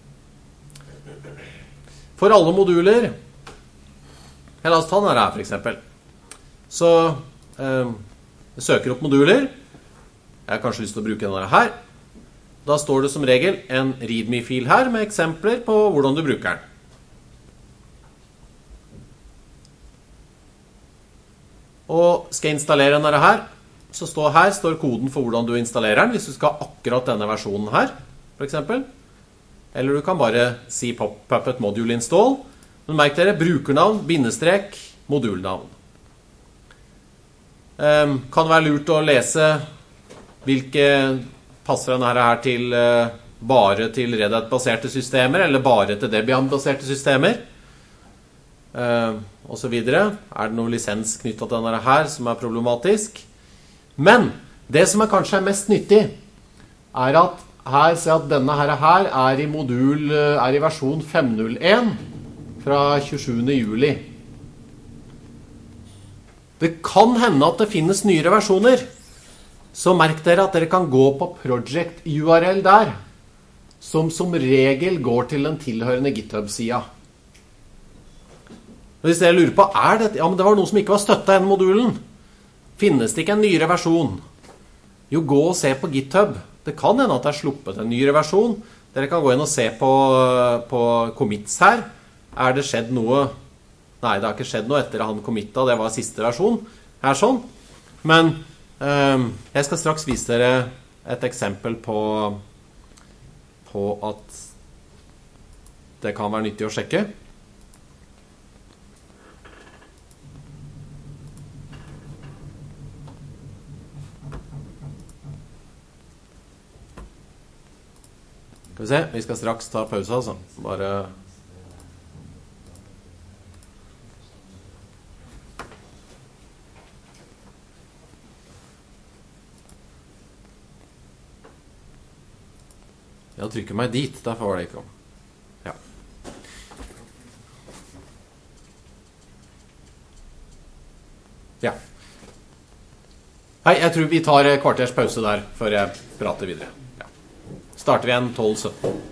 For alle moduler, la oss ta den her for eksempel, så eh, jeg søker opp moduler, jeg har kanskje lyst til å bruke den her, da står det som regel en readme-fil her med eksempler på hvordan du bruker den. Og skal jeg installere den her, så står her står koden for hvordan du installerer den, hvis du skal ha akkurat denne versjonen her, for eksempel. Eller du kan bare si Puppet Module Install. Men merk dere, brukernavn, bindestrek, modulnavn. Um, kan være lurt å lese hvilke passer den her til uh, bare til Red Hat-baserte systemer, eller bare til Debian-baserte systemer. Uh, og så videre. Er det noe lisens knyttet til denne her som er problematisk? Men det som er kanskje mest nyttig, er at her ser jeg at denne her, her er i modul, er i versjon fem punkt null en fra tjuesjuende juli. Det kan hende at det finnes nyere versjoner, så merk dere at dere kan gå på project U R L der, som som regel går til den tilhørende GitHub-sida. Hvis dere lurer på, er det, ja, men det var noe som ikke var støttet i denne modulen. Finnes det ikke en nyere versjon? Jo, gå og se på GitHub. Det kan hende at det er sluppet en nyere versjon. Dere kan gå inn og se på, på commits her. Er det skjedd noe? Nei, det har ikke skjedd noe etter han committa. Det var siste versjon. Her sånn. Men um, jeg skal straks vise dere et eksempel på, på at det kan være nyttig å sjekke. Skal vi se, vi skal straks ta pause altså. Bare... Jeg trykker meg dit, derfor var det ikke om. Ja. Ja. Hei, jeg tror vi tar kvarters pause der, før jeg prater videre. Ja. Starter vi igjen tolv sytten.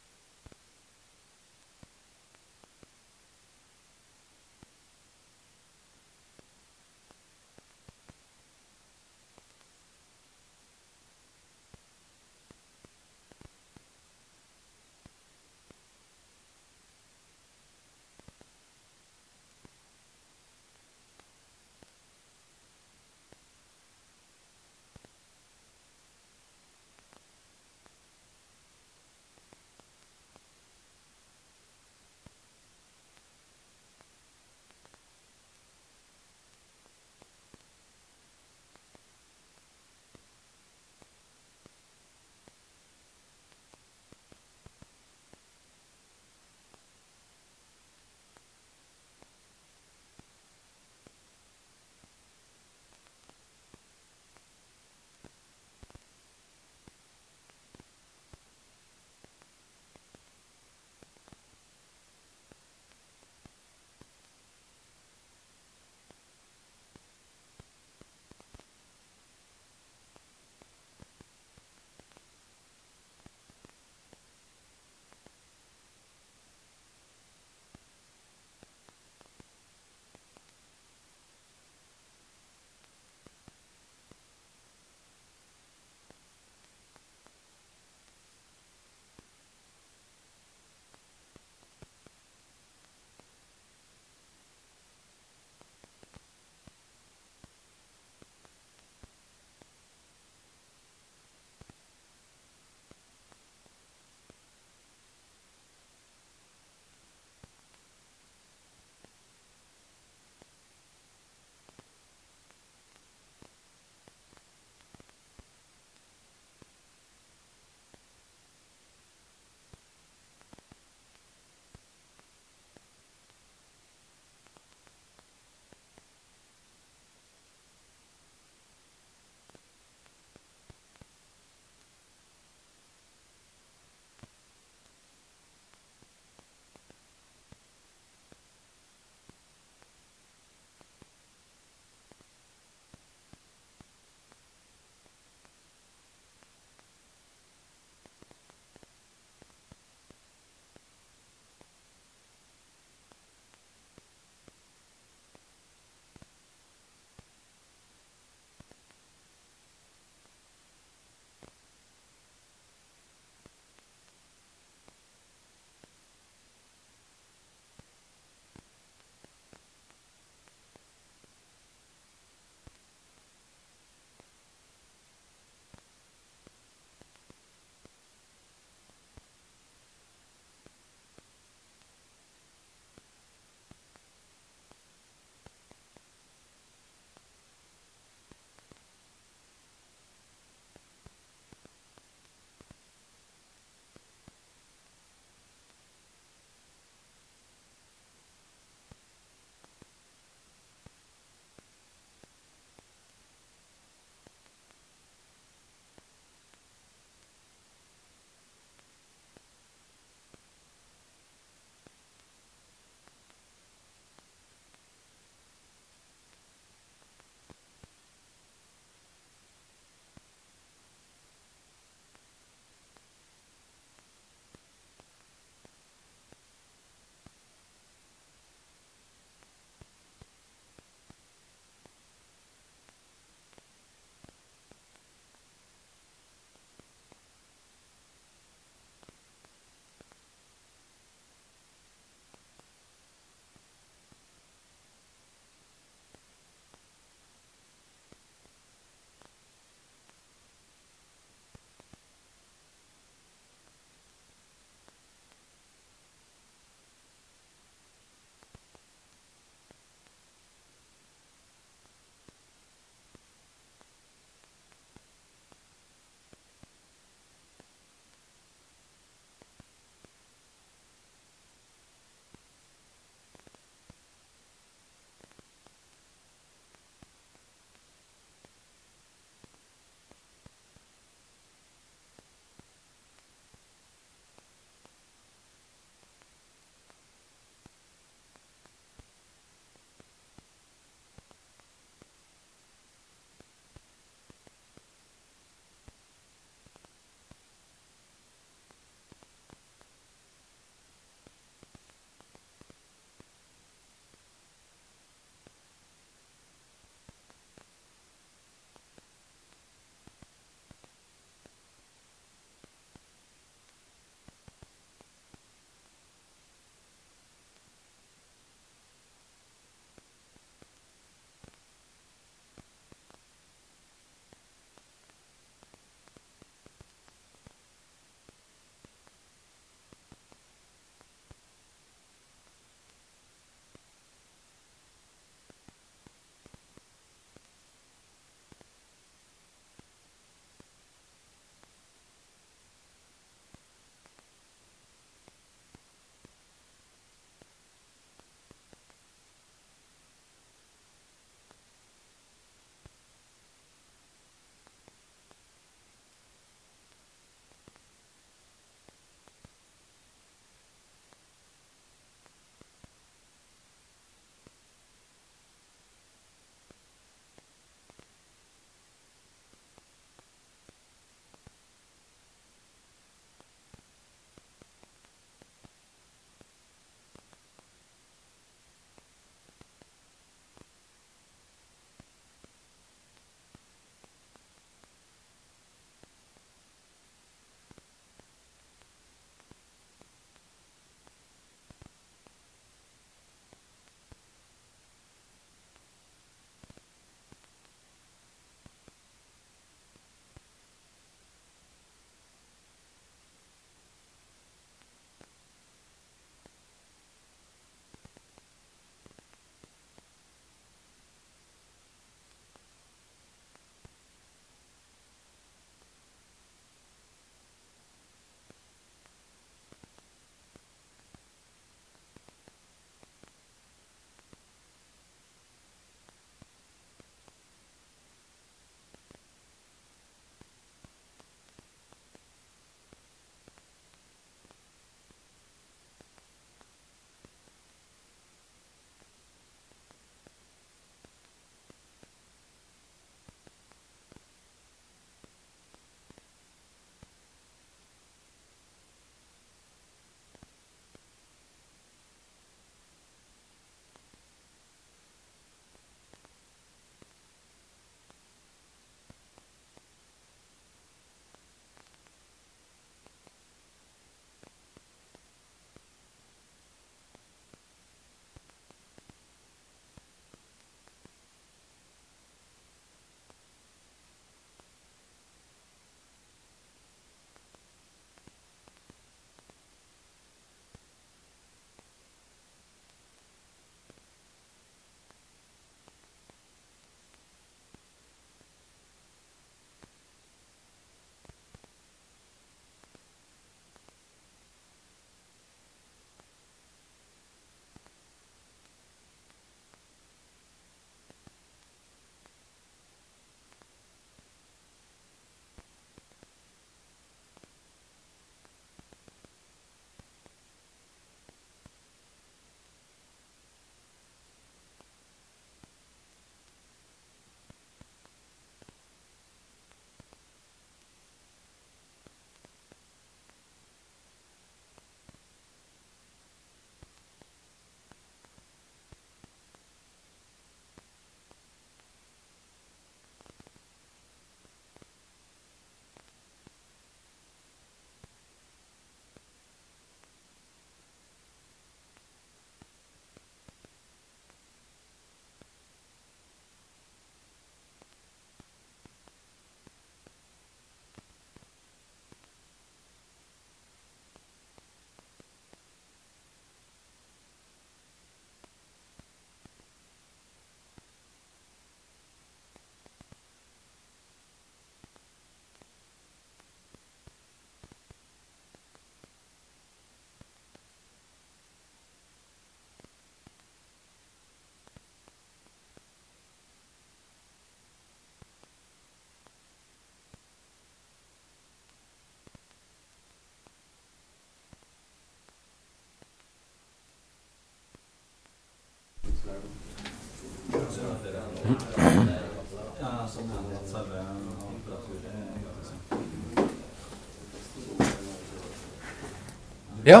Ja.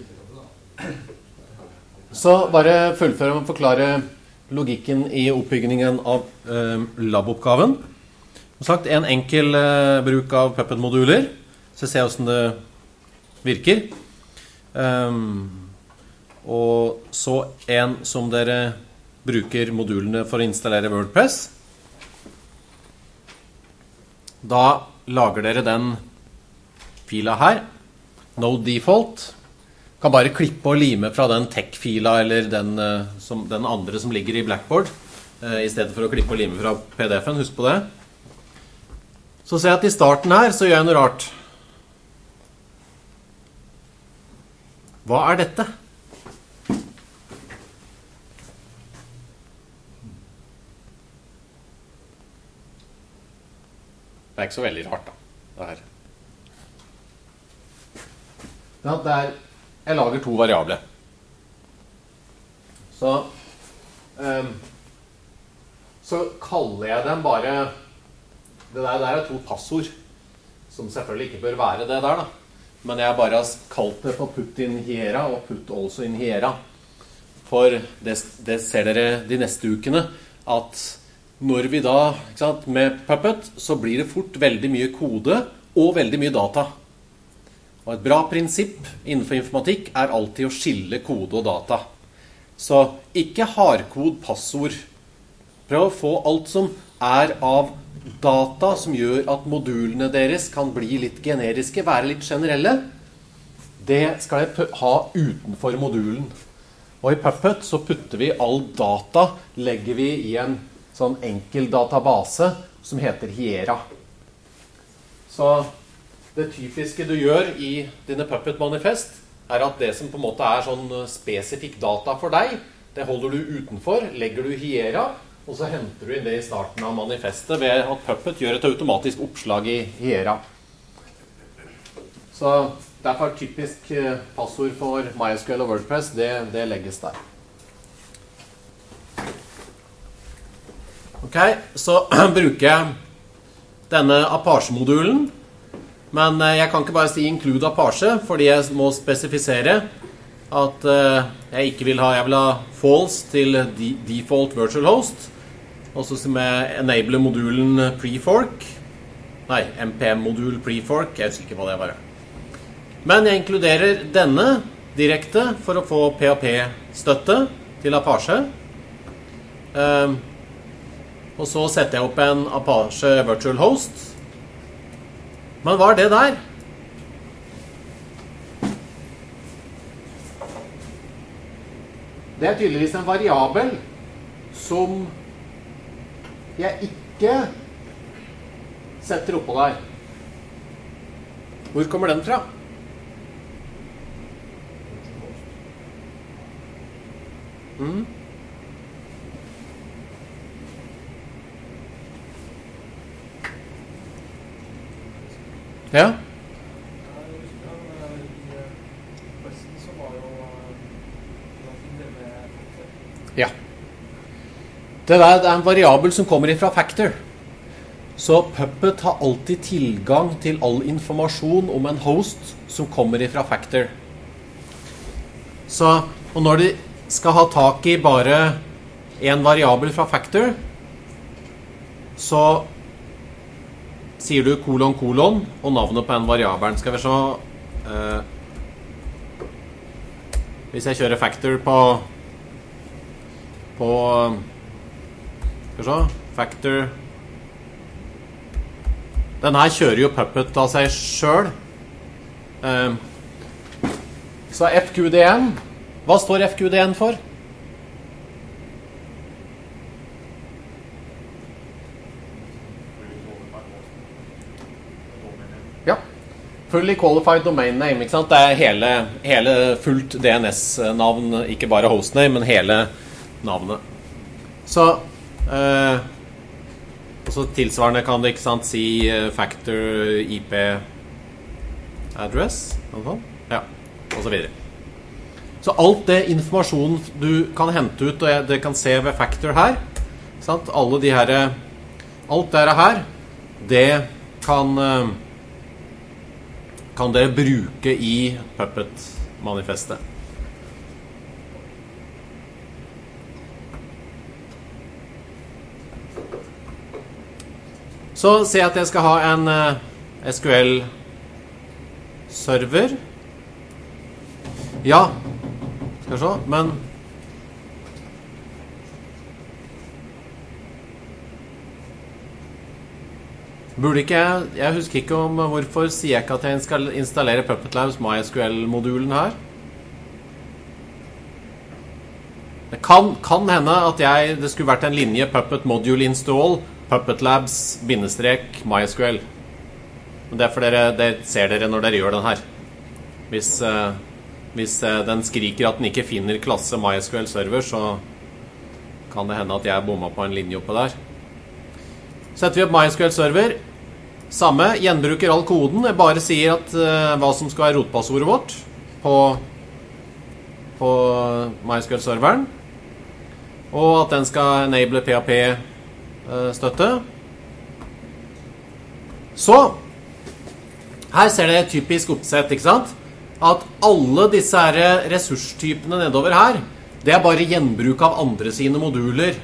Så bare fullføre og forklare logikken i oppbyggingen av eh, laboppgaven. Som sagt, en enkel eh, bruk av Puppet-moduler. Så ser jeg hvordan det virker. Um, og så en som dere bruker modulene for å installere WordPress. Da lager dere den fila her, no default. Kan bare klippe og lime fra den tech-fila eller den, som, den andre som ligger i Blackboard, eh, i stedet for å klippe og lime fra P D F-en, husk på det. Så ser jeg at i starten her så gjør jeg noe rart. Hva er dette? Det er ikke så veldig rart da, det her. Det er, jeg lager to variable. Så, um, så kaller jeg dem bare, det der, der er to passord, som selvfølgelig ikke bør være det der da. Men jeg bare har kalt det for put in here og put also in here. For det, det ser dere de neste ukene, at når vi da, ikke sant, med Puppet, så blir det fort veldig mye kode og veldig mye data. Og et bra prinsipp innenfor informatikk er alltid å skille kode og data. Så ikke hardkod passord. Prøv å få alt som er av data som gjør at modulene deres kan bli litt generiske, være litt generelle. Det skal jeg ha utenfor modulen. Og i Puppet så putter vi all data, legger vi i en sånn enkel database som heter Hiera. Så det typiske du gjør i dine Puppet-manifest er at det som på en måte er sånn spesifikk data for deg, det holder du utenfor, legger du Hiera, og så henter du inn det i starten av manifestet ved at Puppet gjør et automatisk oppslag i Hiera. Så derfor typisk passord for MySQL og WordPress, det, det legges der. Ok, så bruker jeg denne Apache-modulen, men jeg kan ikke bare si include Apache, fordi jeg må spesifisere at jeg ikke vil ha, jeg vil ha false til default virtual host, og så som jeg enable modulen prefork, nei, M P M-modul prefork, jeg husker ikke hva det var. Men jeg inkluderer denne direkte for å få P H P-støtte til Apache. Um, og så setter jeg opp en Apache virtual host. Men hva er det der? Det er tydeligvis en variabel som jeg ikke setter oppå der. Hvor kommer den fra? Mm. Ja. Ja. Det der det er en variabel som kommer fra Factor. Så Puppet har alltid tilgang til all informasjon om en host som kommer fra Factor. Så, og når de skal ha tak i bare en variabel fra Factor, så sier du kolon kolon og navnet på en variabelen. Skal vi se eh, hvis jeg kjører Factor på på skal vi se Factor den her kjører jo Puppet av seg selv eh, så F Q D N, hva står F Q D N for? Ja, Fully Qualified Domain Name, ikke sant? Det er hele, hele fullt D N S-navn, ikke bare hostname, men hele navnet. Så, eh, og så tilsvarende kan det, ikke sant, si uh, Factor I P address, ja, og så videre. Så alt det informasjonen du kan hente ut, og jeg, det kan se ved Factor her, sant? Alle de her, alt dette her, det kan, kan dere bruke i Puppet manifestet. Så ser jeg at jeg skal ha en uh, S Q L-server. Ja, skal vi se, men burde ikke jeg, jeg husker ikke om hvorfor sier jeg ikke at jeg skal installere Puppet Labs MySQL-modulen her. Det kan, kan hende at jeg, det skulle vært en linje Puppet Module Install Puppet Labs bindestrek MySQL. Men det er for dere, det ser dere når dere gjør den her. Hvis, uh, hvis uh, den skriker at den ikke finner klasse MySQL server, så kan det hende at jeg bommer på en linje oppe der. Setter vi opp MySQL server. Samme, gjenbruker all koden. Jeg bare sier at uh, hva som skal være rotpassordet vårt på, på MySQL serveren. Og at den skal enable P H P-støtte. Så, her ser det et typisk oppsett, ikke sant? At alle disse her ressurstypene nedover her, det er bare gjenbruk av andre sine moduler.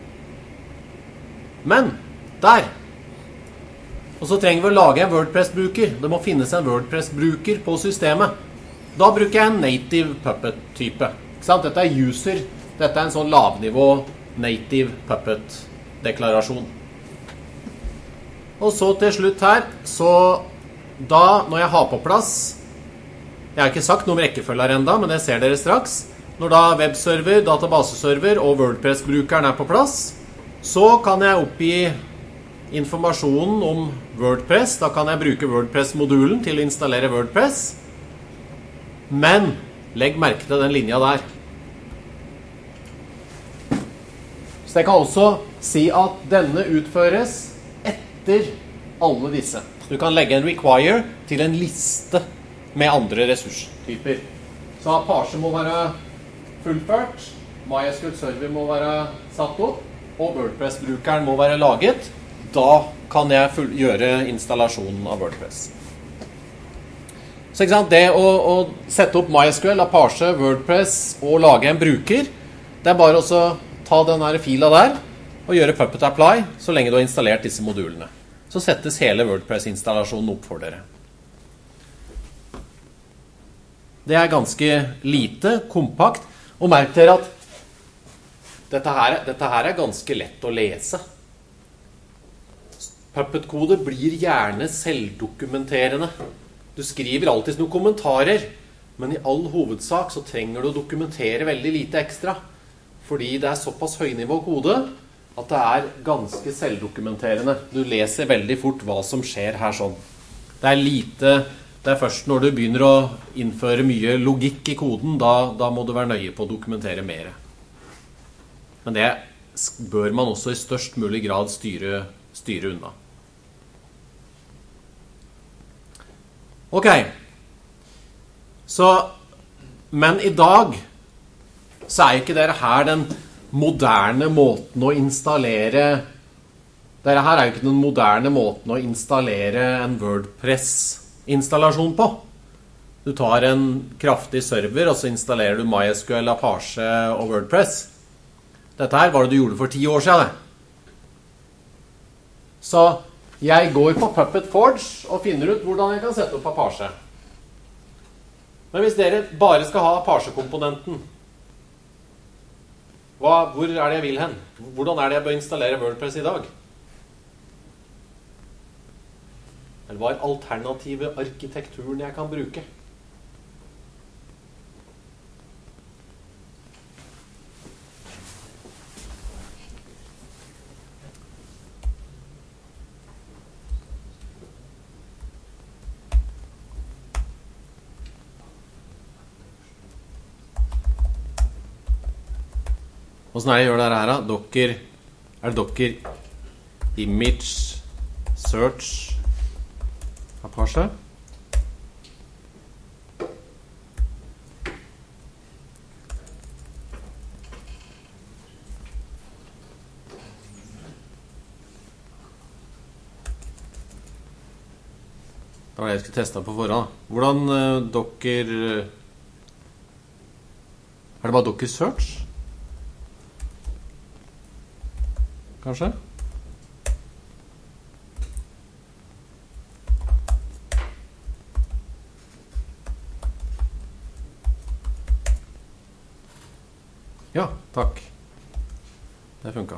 Men, der. Og så trenger vi å lage en WordPress-bruker. Det må finnes en WordPress-bruker på systemet. Da bruker jeg en native Puppet-type. Ikke sant? Dette er user. Dette er en sånn lavnivå native Puppet-deklarasjon. Og så til slutt her, så da, når jeg har på plass, jeg har ikke sagt noe om rekkefølger enda, men det ser dere straks. Når da webserver, databaseserver og WordPress-brukeren er på plass, så kan jeg oppgi informasjonen om WordPress. Da kan jeg bruke WordPress-modulen til å installere WordPress. Men legg merke til den linja der. Så jeg kan også si at denne utføres etter alle disse. Du kan legge en require til en liste med andre ressurstyper. Så Apache må være fullført, MySQL server må være satt opp, og WordPress-brukeren må være laget. Da kan jeg full, gjøre installasjonen av WordPress. Så ikke sant, det å, å sette opp MySQL, Apache, WordPress og lage en bruker, det er bare å ta den her fila der og gjøre Puppet Apply så lenge du har installert disse modulene. Så settes hele WordPress-installasjonen opp for dere. Det er ganske lite, kompakt, og merk dere at dette her, dette her er ganske lett å lese. Puppet-kode blir gjerne selvdokumenterende. Du skriver alltid noen kommentarer, men i all hovedsak så trenger du å dokumentere veldig lite ekstra. Fordi det er såpass høynivå kode at det er ganske selvdokumenterende. Du leser veldig fort hva som skjer her sånn. Det er lite, det er først når du begynner å innføre mye logikk i koden, da, da må du være nøye på å dokumentere mer. Men det bør man også i størst mulig grad styre, styre unna. Ok, så, men i dag så er ikke dere her den moderne måten å installere, dere her er jo ikke den moderne måten å installere en WordPress-installasjon på. Du tar en kraftig server, og så installerer du MySQL, Apache og WordPress. Dette her var det du gjorde for ti år siden. Så jeg går på Puppet Forge og finner ut hvordan jeg kan sette opp Apache. Men hvis dere bare skal ha Apache-komponenten, hvor er det jeg vil hen? Hvordan er det jeg bør installere WordPress i dag? Eller hva er alternative arkitekturen jeg kan bruke? Hvordan er det jeg gjør det her da? Docker, er det Docker Image Search Apache? Det var det jeg skulle teste på forhånd. Hvordan uh, Docker Er det bare Docker Search? Kanskje? Ja, takk. Det funket.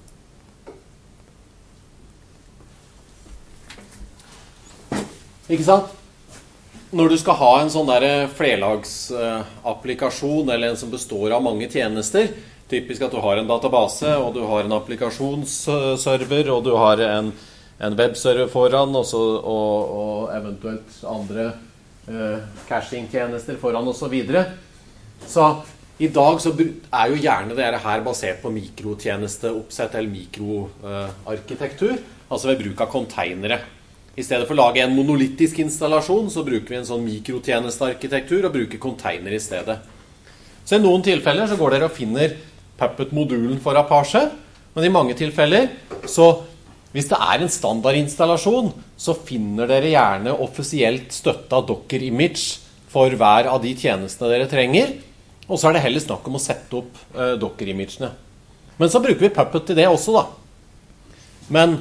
Ikke sant? Når du skal ha en sånn der flerlagsapplikasjon, eller en som består av mange tjenester, typisk at du har en database, og du har en applikasjonsserver, og du har en, en webserver foran, og, så, og, og eventuelt andre uh, caching-tjenester foran, og så videre. Så i dag så er jo gjerne det her basert på mikrotjenesteoppsett eller mikroarkitektur, altså ved bruk av containere. I stedet for å lage en monolittisk installasjon, så bruker vi en sånn mikrotjenestearkitektur og bruker container i stedet. Så i noen tilfeller så går dere og finner Puppet-modulen for Apache, men i mange tilfeller, så hvis det er en standardinstallasjon, så finner dere gjerne offisielt støttet Docker-image for hver av de tjenestene dere trenger, og så er det heller snakk om å sette opp uh, Docker-imagene. Men så bruker vi Puppet til det også da. Men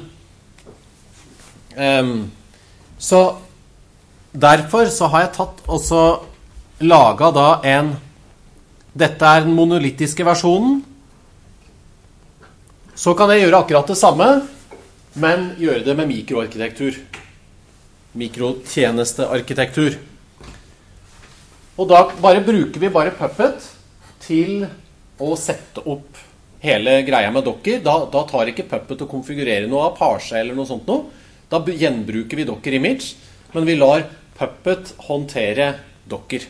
um, så derfor så har jeg tatt og så laget da en, dette er den monolittiske versjonen. Så kan jeg gjøre akkurat det samme, men gjøre det med mikroarkitektur. Mikrotjenestearkitektur. Og da bare bruker vi bare Puppet til å sette opp hele greia med Docker. Da, da tar ikke Puppet å konfigurere noe Apache eller noe sånt noe. Da gjenbruker vi Docker Image, men vi lar Puppet håndtere Docker.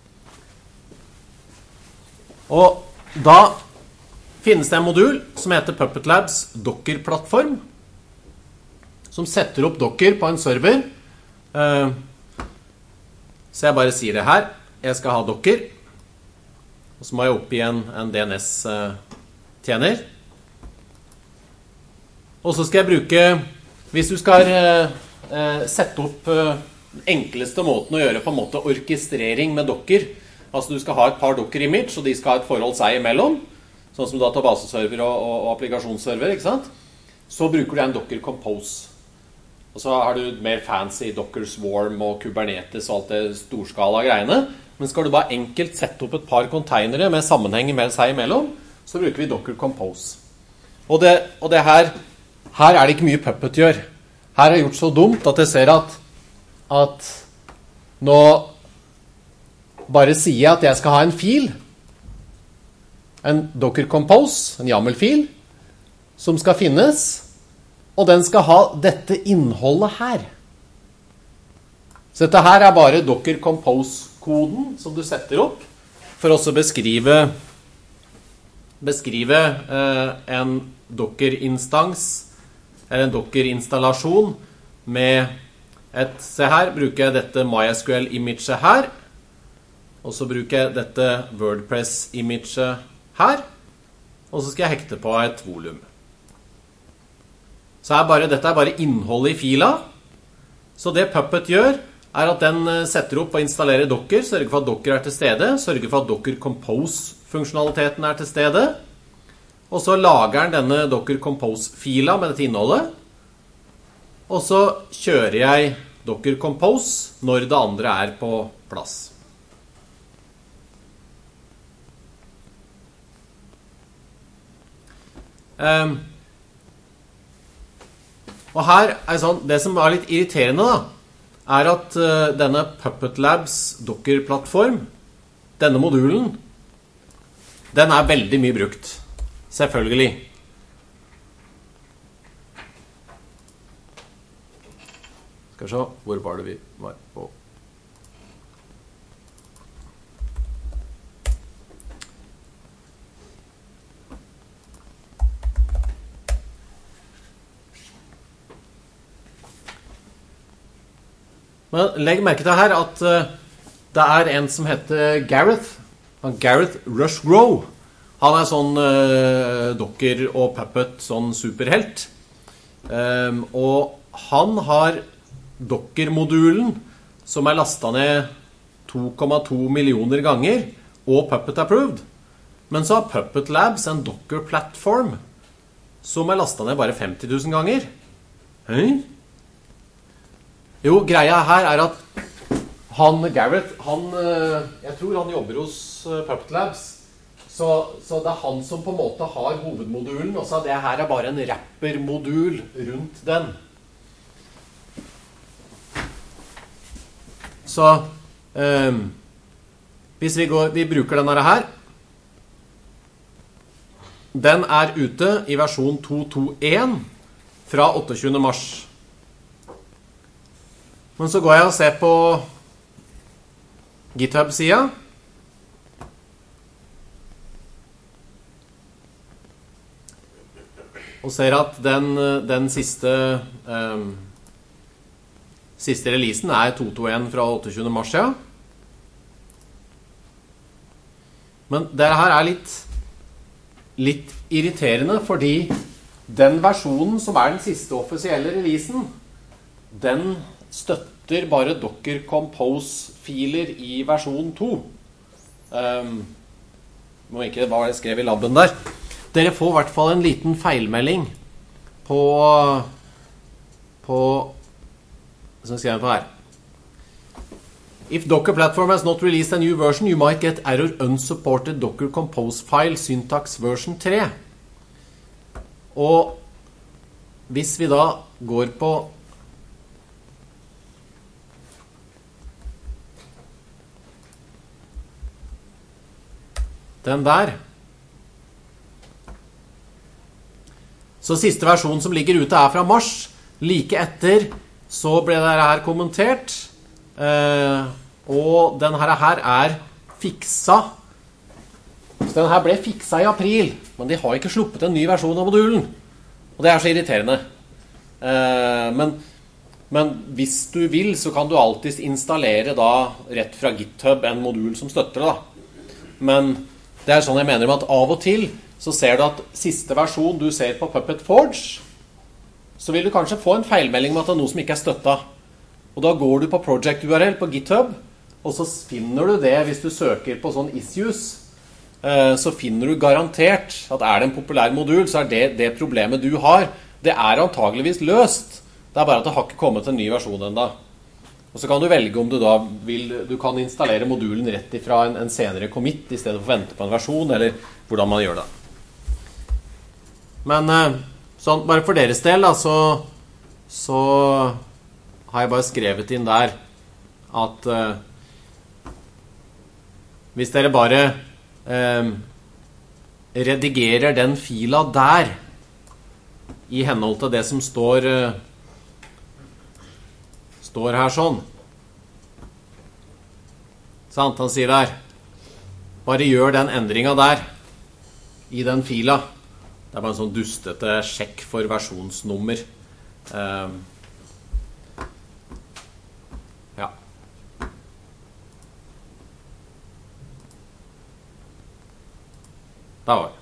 Og da finnes det en modul som heter Puppet Labs Docker-plattform, som setter opp Docker på en server. Så jeg bare sier det her. Jeg skal ha Docker, og så må jeg opp i en, en D N S-tjener. Og så skal jeg bruke, hvis du skal eh, sette opp eh, enkleste måten å gjøre på en måte orkestrering med Docker, altså du skal ha et par Docker-image, og de skal ha et forhold seg imellom, sånn som databaseserver og, og, og applikasjonsserver, ikke sant? Så bruker du en Docker Compose. Og så har du mer fancy Docker Swarm og Kubernetes og alt det storskala greiene. Men skal du bare enkelt sette opp et par containere med sammenheng med seg imellom, så bruker vi Docker Compose. Og det, og det her, her er det ikke mye Puppet gjør. Her er det gjort så dumt at jeg ser at, at nå bare sier jeg at jeg skal ha en fil, en Docker Compose, en YAML-fil, som skal finnes, og den skal ha dette innholdet her. Så dette her er bare Docker Compose-koden som du setter opp for å beskrive, beskrive eh, en Docker-instans, eller en Docker-installasjon med et, se her, bruker jeg dette MySQL-imaget her, og så bruker jeg dette WordPress-imaget her, og så skal jeg hekte på et volum. Så er bare, dette er bare innholdet i fila. Så det Puppet gjør, er at den setter opp og installerer Docker, sørger for at Docker er til stede, sørger for at Docker Compose-funksjonaliteten er til stede, og så lager den denne Docker Compose-fila med dette innholdet, og så kjører jeg Docker Compose når det andre er på plass. Um, Og her er sånn, det som er litt irriterende da, er at uh, denne Puppet Labs Docker-plattform, denne modulen, den er veldig mye brukt. Selvfølgelig. Skal vi se, hvor var det vi var på? Men legg merke til her at uh, det er en som heter Gareth, han Gareth Rushgrove. Han er sånn uh, Docker og Puppet, sånn superhelt. Um, og han har Docker-modulen som er lastet ned to komma to millioner ganger og Puppet approved. Men så har Puppet Labs en Docker-plattform som er lastet ned bare femti tusen ganger. Hæ? Jo, greia her er at han, Garrett, han, jeg tror han jobber hos Puppet Labs, så, så det er han som på en måte har hovedmodulen, og så det her er bare en wrapper-modul rundt den. Så um, hvis vi, går, vi bruker denne her, den er ute i versjon to punkt to punkt én fra otteogtjuende mars. Men så går jeg og ser på GitHub-siden. Og ser at den, den siste, um, siste releasen er to punkt to punkt én fra otteogtjuende mars, ja. Men det her er litt litt irriterende, fordi den versjonen som er den siste offisielle releasen, den støtter bare Docker Compose-filer i versjon to. Um, må ikke hva jeg skrev i labben der. Dere får i hvert fall en liten feilmelding på på som jeg skrev på her. If Docker platform has not released a new version, you might get error unsupported Docker Compose file syntax version tre. Og hvis vi da går på den der, så siste versjon som ligger ute er fra mars. Like etter så ble det her kommentert, eh, og den her, her er fiksa. Så den her ble fiksa i april, men de har ikke sluppet en ny versjon av modulen. Og det er så irriterende. Eh, men, men hvis du vil, så kan du alltid installere da rett fra GitHub en modul som støtter det da. Men det er sånn jeg mener at av og til så ser du at siste versjon du ser på Puppet Forge, så vil du kanskje få en feilmelding med at det er noe som ikke er støttet. Og da går du på Project U R L på GitHub, og så finner du det hvis du søker på sånn issues. Så finner du garantert at er det en populær modul, så er det det problemet du har. Det er antageligvis løst. Det er bare at det har ikke kommet en ny versjon enda. Og så kan du velge om du da vil, du kan installere modulen rett ifra en, en senere commit, i stedet for å vente på en versjon, eller hvordan man gjør det. Men sånn, bare for deres del da, så, så har jeg bare skrevet inn der at uh, hvis dere bare uh, redigerer den fila der i henhold til det som står uh, står her sånn, sant, han sier der, bare gjør den endringen der i den fila. Det er bare en sånn dustete sjekk for versjonsnummer. Um, ja. Da var det.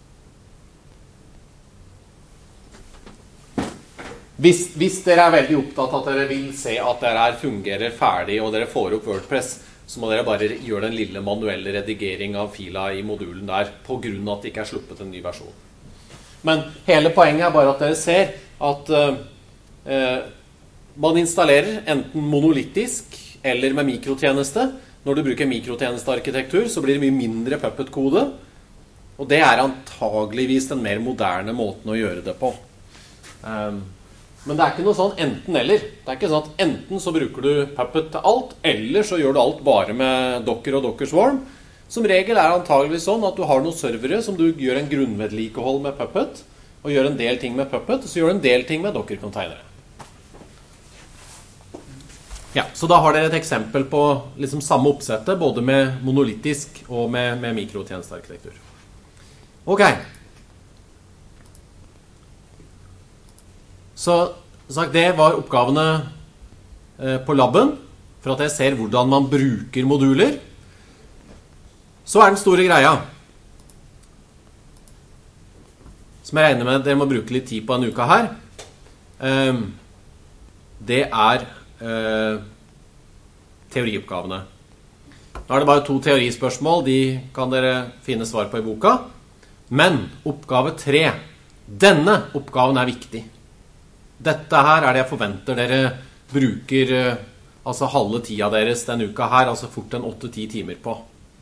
Hvis, hvis dere er veldig opptatt at dere vil se at dere her fungerer ferdig, og dere får opp WordPress, så må dere bare gjøre den lille manuelle redigering av fila i modulen der, på grunn av at det ikke er sluppet en ny versjon. Men hele poenget er bare at dere ser at uh, man installerer enten monolittisk eller med mikrotjeneste. Når du bruker mikrotjenestearkitektur, så blir det mye mindre Puppet-kode, og det er antageligvis den mer moderne måten å gjøre det på. Um, Men det er ikke noe sånn enten eller. Det er ikke sånn at enten så bruker du Puppet til alt, eller så gjør du alt bare med Docker og Docker Swarm. Som regel er det antageligvis sånn at du har noen servere som du gjør en grunnvedlikehold med Puppet, og gjør en del ting med Puppet, og så gjør du en del ting med Docker-containere. Ja, så da har dere et eksempel på liksom samme oppsettet, både med monolittisk og med, med mikrotjenestearkitektur. Ok. Så sagt, det var oppgavene eh, på labben, for at jeg ser hvordan man bruker moduler. Så er den store greia, som jeg regner med dere må bruke litt tid på en uke her. Eh, det er eh, teorioppgavene. Nå er det bare to teorispørsmål, de kan dere finne svar på i boka. Men oppgave tre, denne oppgaven er viktig. Dette her er det jeg forventer dere bruker altså halve tida deres denne uka her, altså fort en åtte til ti timer på.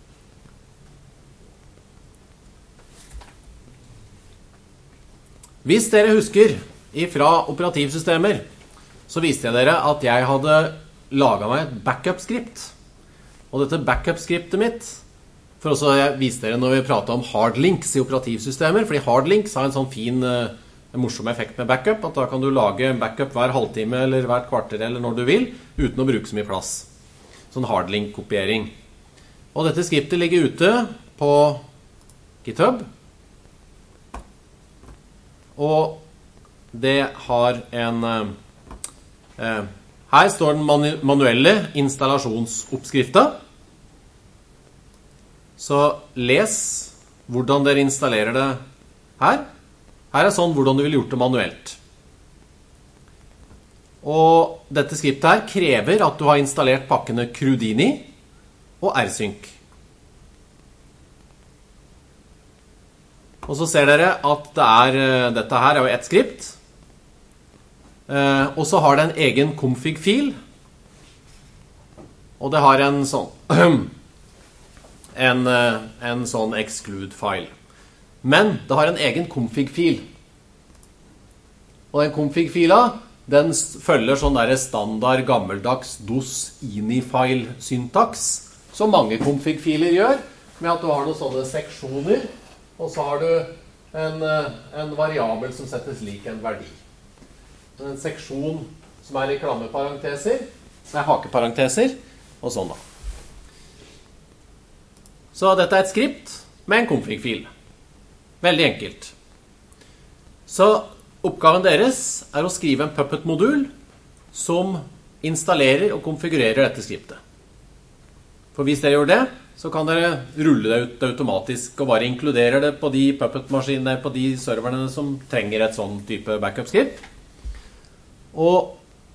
Hvis dere husker fra operativsystemer, så viste jeg dere at jeg hadde laget meg et backup-skript. Og dette backup-skriptet mitt, for også jeg viste dere når vi pratet om hardlinks i operativsystemer, fordi hardlinks har en sånn fin, en morsom effekt med backup, at da kan du lage backup hver halvtime eller hvert kvarter eller når du vil, uten å bruke så mye plass. Sånn hardlink-kopiering. Og dette skriptet ligger ute på GitHub. Og det har en... Eh, her står den manu manuelle installasjonsoppskriften. Så les hvordan dere installerer det her. Her er sånn hvordan du vil gjort det manuelt. Og dette skriptet her krever at du har installert pakkene Crudini og rsync. Og så ser dere at det er, dette her er jo et skript. Eh, og så har det en egen config-fil. Og det har en sånn... En, en sånn exclude-file. Men det har en egen config-fil. Og den config-fila, den følger sånn der standard gammeldags dos-ini-file-syntaks, som mange config-filer gjør, med at du har noen sånne seksjoner, og så har du en, en variabel som settes lik en verdi. En seksjon som er i klammeparenteser, som er hakeparenteser, og sånn da. Så dette er et skript med en config-fil. Veldig enkelt. Så oppgaven deres er å skrive en Puppet-modul som installerer og konfigurerer dette skriptet. For hvis dere gjør det, så kan dere rulle det ut automatisk og bare inkludere det på de Puppet-maskinene, på de serverne som trenger et sånn type backup-skript. Og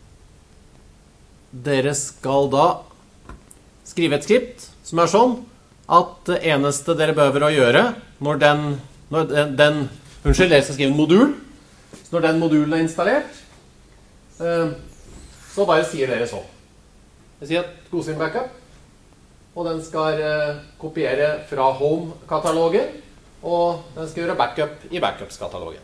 dere skal da skrive et skript som er sånn at det eneste dere behøver å gjøre når den, når den, den unnskyld, dere skal skrive en modul, så når den modulen er installert, så bare sier dere sånn. Jeg sier at Gosin Backup, og den skal kopiere fra Home-katalogen, og den skal gjøre backup i Backups-katalogen.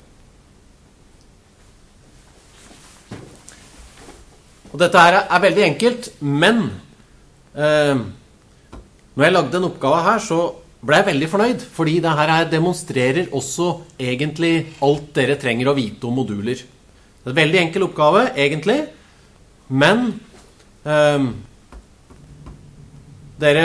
Og dette her er veldig enkelt, men... Eh, Når jeg lagde en oppgave her, så ble jeg veldig fornøyd, fordi det her demonstrerer også egentlig alt dere trenger å vite om moduler. Det er en veldig enkel oppgave, egentlig, men eh, dere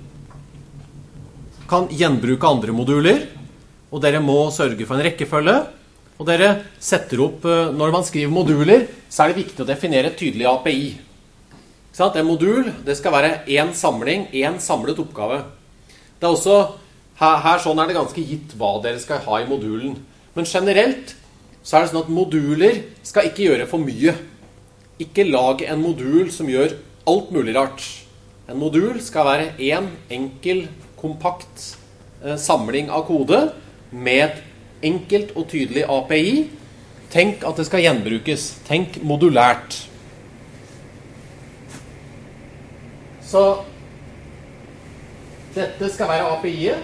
kan gjenbruke andre moduler, og dere må sørge for en rekkefølge, og dere setter opp, når man skriver moduler, så er det viktig å definere et tydelig A P I. En modul, det skal være en samling, en samlet oppgave. Det er også, her, her sånn er det ganske gitt hva dere skal ha i modulen. Men generelt så er det sånn at moduler skal ikke gjøre for mye. Ikke lage en modul som gjør alt mulig rart. En modul skal være en enkel, kompakt eh, samling av kode med et enkelt og tydelig A P I. Tenk at det skal gjenbrukes. Tenk modulært. Så dette skal være A P I-et.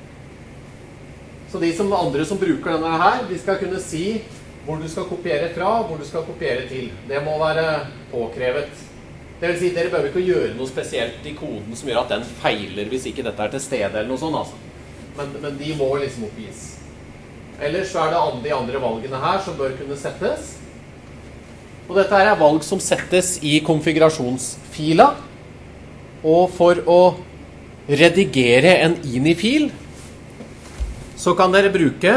Så de som andre som bruker denne her, de skal kunne si hvor du skal kopiere fra, hvor du skal kopiere til. Det må være påkrevet. Det vil si, dere behøver ikke gjøre noe spesielt i koden som gjør at den feiler hvis ikke dette er til stede eller noe sånt. Altså. Men, men de må liksom oppgis. Ellers så er det de andre valgene her som bør kunne settes. Og dette her er valg som settes i konfigurasjonsfila. Og for å redigere en ini-fil, så kan dere bruke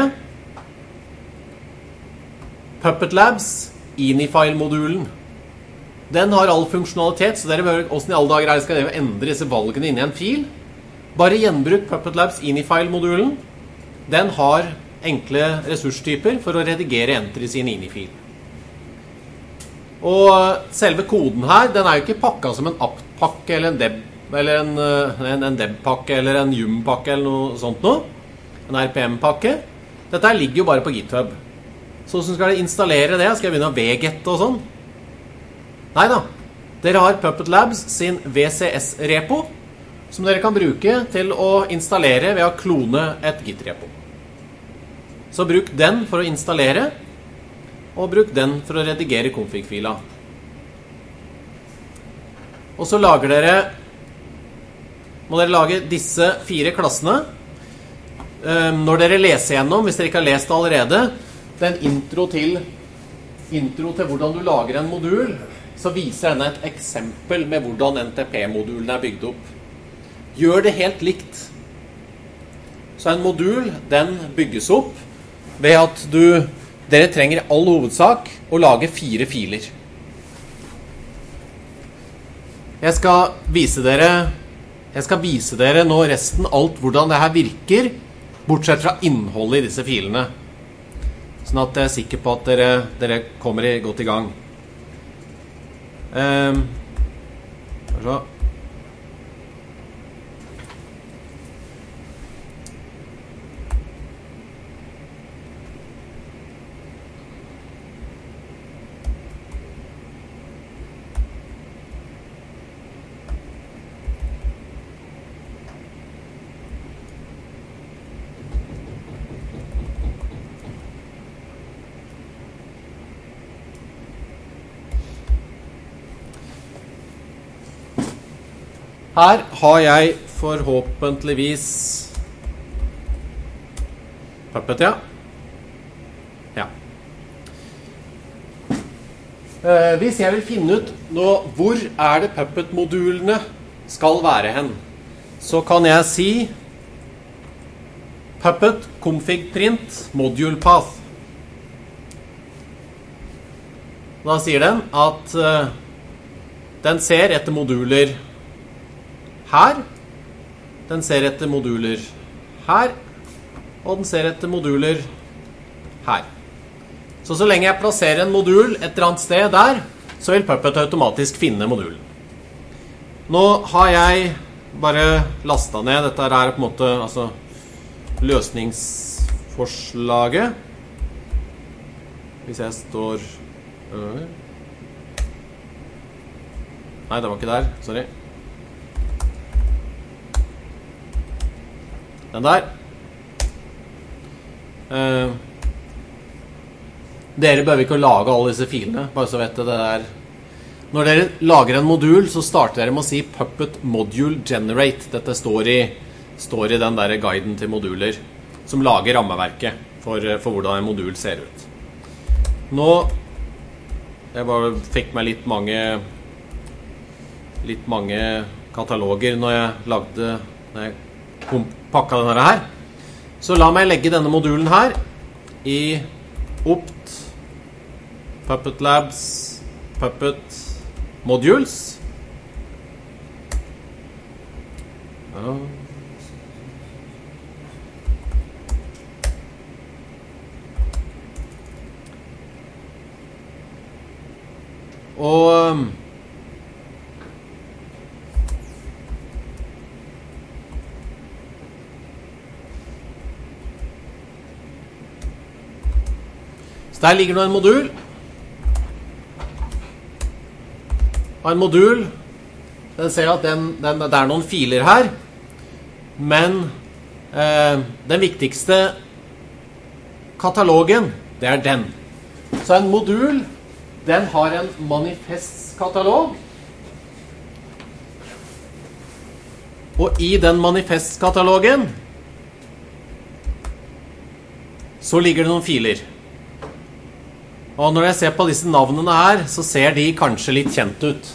Puppet Labs ini-file-modulen. Den har all funksjonalitet, så dere behøver, hvordan i alle dager er det skal dere endre disse valgene inn i en fil. Bare gjenbruk Puppet Labs ini-file-modulen. Den har enkle ressurstyper for å redigere entries i en ini-fil. Og selve koden her, den er jo ikke pakket som en app-pakke eller en eller en, en, en deb-pakke, eller en yum-pakke, eller noe sånt noe. En R P M-pakke. Dette her ligger jo bare på GitHub. Så hvordan skal dere installere det? Skal jeg begynne å V-gette og sånn? Neida. Dere har Puppet Labs sin V C S-repo, som dere kan bruke til å installere ved å klone et Git-repo. Så bruk den for å installere, og bruk den for å redigere config-fila. Og så lager dere, må dere lage disse fire klassene. Når dere leser gjennom, hvis dere ikke har lest det allerede, den intro til, intro til hvordan du lager en modul, så viser denne et eksempel med hvordan N T P-modulen er bygd opp. Gjør det helt likt. Så en modul, den bygges opp ved at du, dere trenger i all hovedsak å lage fire filer. Jeg skal vise dere, jeg skal vise dere nå resten alt hvordan det her virker, bortsett fra innholdet i disse filene. Sånn at jeg er sikker på at dere, dere kommer i, godt i gang. Um, så. Her har jeg forhåpentligvis Puppet, ja. Ja. Eh, hvis jeg vil finne ut nå, hvor er det Puppet-modulene skal være hen, så kan jeg si Puppet config print module path. Da sier den at uh, den ser etter moduler her, den ser etter moduler her, og den ser etter moduler her. Så så lenge jeg plasserer en modul et eller annet sted der, så vil Puppet automatisk finne modulen. Nå har jeg bare lastet ned, dette er på en måte altså, løsningsforslaget. Hvis jeg står over. Nei, det var ikke der, sorry. Den der. Uh, dere behøver ikke å lage alle disse filene, bare så vet dere det der. Når dere lager en modul, så starter dere med å si Puppet Module Generate. Dette står i, står i den der guiden til moduler, som lager rammeverket for, for hvordan en modul ser ut. Nå, jeg bare fikk meg litt mange, litt mange kataloger når jeg lagde, når jeg pakka denne her. Så la meg legge denne modulen her i opt Puppet Labs Puppet Modules. Ja. Og så der ligger nå en modul. Og en modul, den ser at den, den, det er noen filer her, men eh, den viktigste katalogen, det er den. Så en modul, den har en manifestkatalog. Og i den manifestkatalogen så ligger det noen filer. Og når jeg ser på disse navnene her, så ser de kanskje litt kjent ut.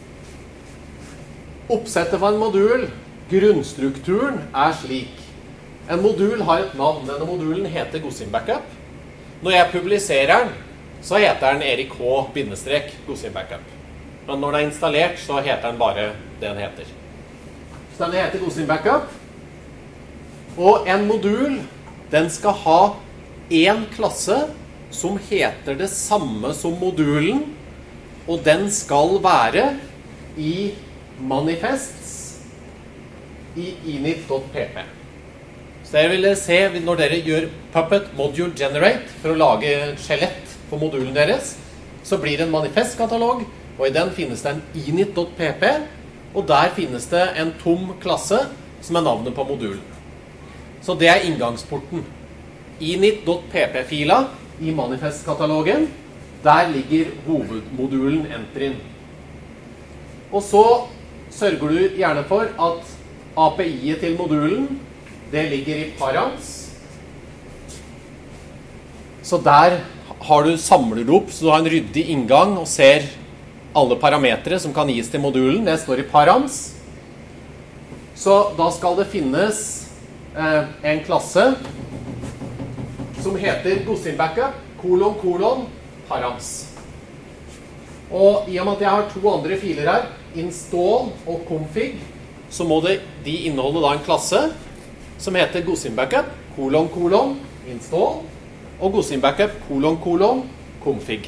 Oppsettet for en modul, grunnstrukturen er slik. En modul har et navn. Denne modulen heter Gossim Backup. Når jeg publiserer den, så heter den Erik H. Gossim Backup. Men når den er installert, så heter den bare det den heter. Så den heter Gossim Backup. Og en modul, den skal ha en klasse som heter det samme som modulen, og den skal være i manifests i init.pp. Så dere vil se, når dere gjør Puppet Module Generate for å lage skjelett på modulen deres, så blir det en manifestkatalog, og i den finnes det en init.pp, og der finnes det en tom klasse som er navnet på modulen. Så det er inngangsporten. Init.pp-fila i manifestkatalogen, der ligger hovedmodulen Entrin. Og så sørger du gjerne for at A P I-et til modulen, det ligger i params. Så der har du samlet opp, så du har en ryddig inngang og ser alle parametre som kan gis til modulen. Det står i params. Så da skal det finnes eh, en klasse som heter gosim-backup, kolon, kolon, params. Og i og med at jeg har to andre filer her, install og config, så må det, de inneholde da en klasse som heter gosim-backup, kolon, kolon, install, og gosim-backup, kolon, kolon, config.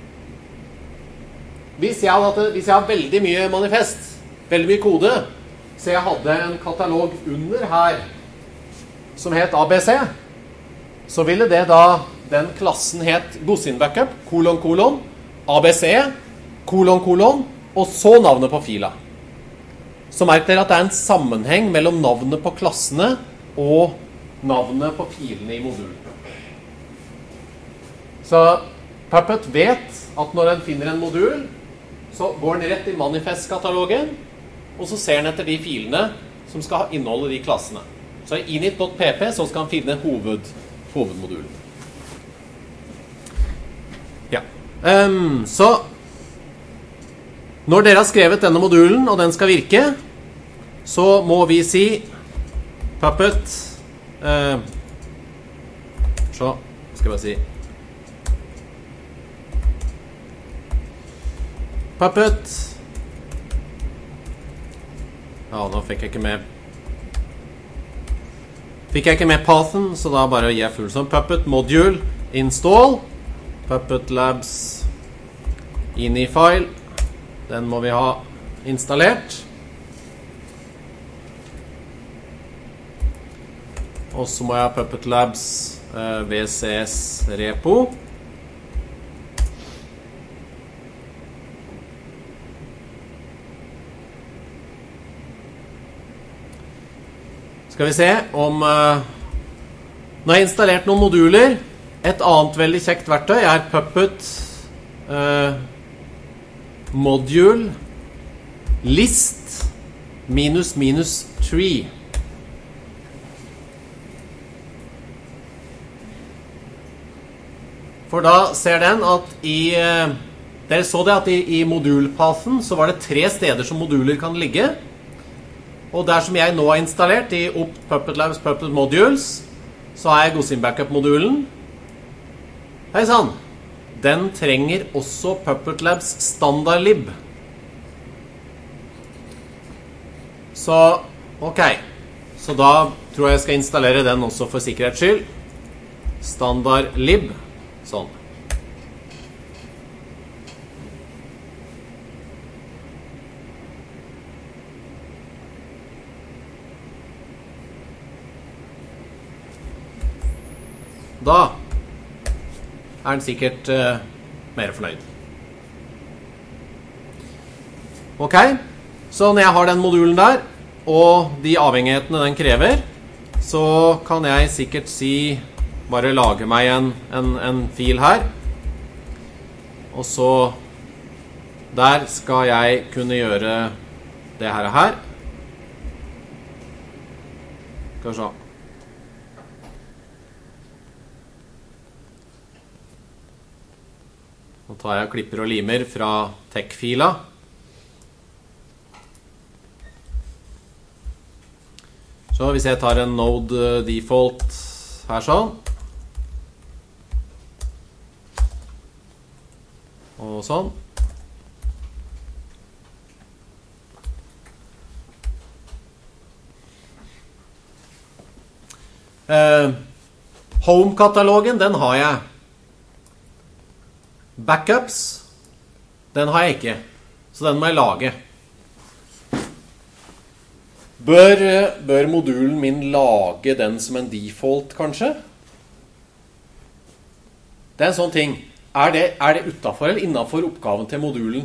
Hvis jeg, hadde, hvis jeg har veldig mye manifest, veldig mye kode, så jeg hadde en katalog under her som het A B C, så ville det da, den klassen het gosim-backup, kolon, kolon, A B C, kolon, kolon, og så navnet på fila. Så merk dere at det er en sammenheng mellom navnet på klassene og navnet på filene i modulen. Så Puppet vet at når den finner en modul, så går den rett i manifestkatalogen, og så ser den etter de filene som skal inneholde de klassene. Så i init.pp så skal den finne hoved, hovedmodulen. Ja. Um, så når dere har skrevet denne modulen, og den skal virke, så må vi si Puppet uh, så skal jeg bare si Puppet ja, nå fikk jeg ikke med fikk jeg ikke med pathen, så da bare gir jeg full som Puppet Module Install Puppet Labs ini-file. Den må vi ha installert. Og så må jeg ha Puppet Labs eh, V C S repo. Skal vi se om eh, nå har jeg installert noen moduler. Et annet veldig kjekt verktøy er Puppet eh, Module List minus minus tree. For da ser den at i eh, dere så det at i, i modulpathen så var det tre steder som moduler kan ligge. Og der som jeg nå har installert i opp Puppet Labs Puppet Modules, så har jeg gosim-backup-modulen. Hei sann! Den trenger også Puppet Labs standard-lib. Så, ok. Så da tror jeg jeg skal installere den også for sikkerhets skyld. Standard-lib. Sånn. Da er den sikkert uh, mer fornøyd. Ok, så når jeg har den modulen der, og de avhengighetene den krever, så kan jeg sikkert si, bare lage meg en, en, en fil her. Og så, der skal jeg kunne gjøre det her og her. Skal vi se. Nå tar jeg klipper og limer fra tech-fila. Så hvis jeg tar en node default her sånn. Og sånn. Eh, Home-katalogen, den har jeg. Backups, den har jeg ikke, så den må jeg lage. Bør, bør modulen min lage den som en default, kanskje? Det er en sånn ting. Er det, er det utenfor eller innenfor oppgaven til modulen?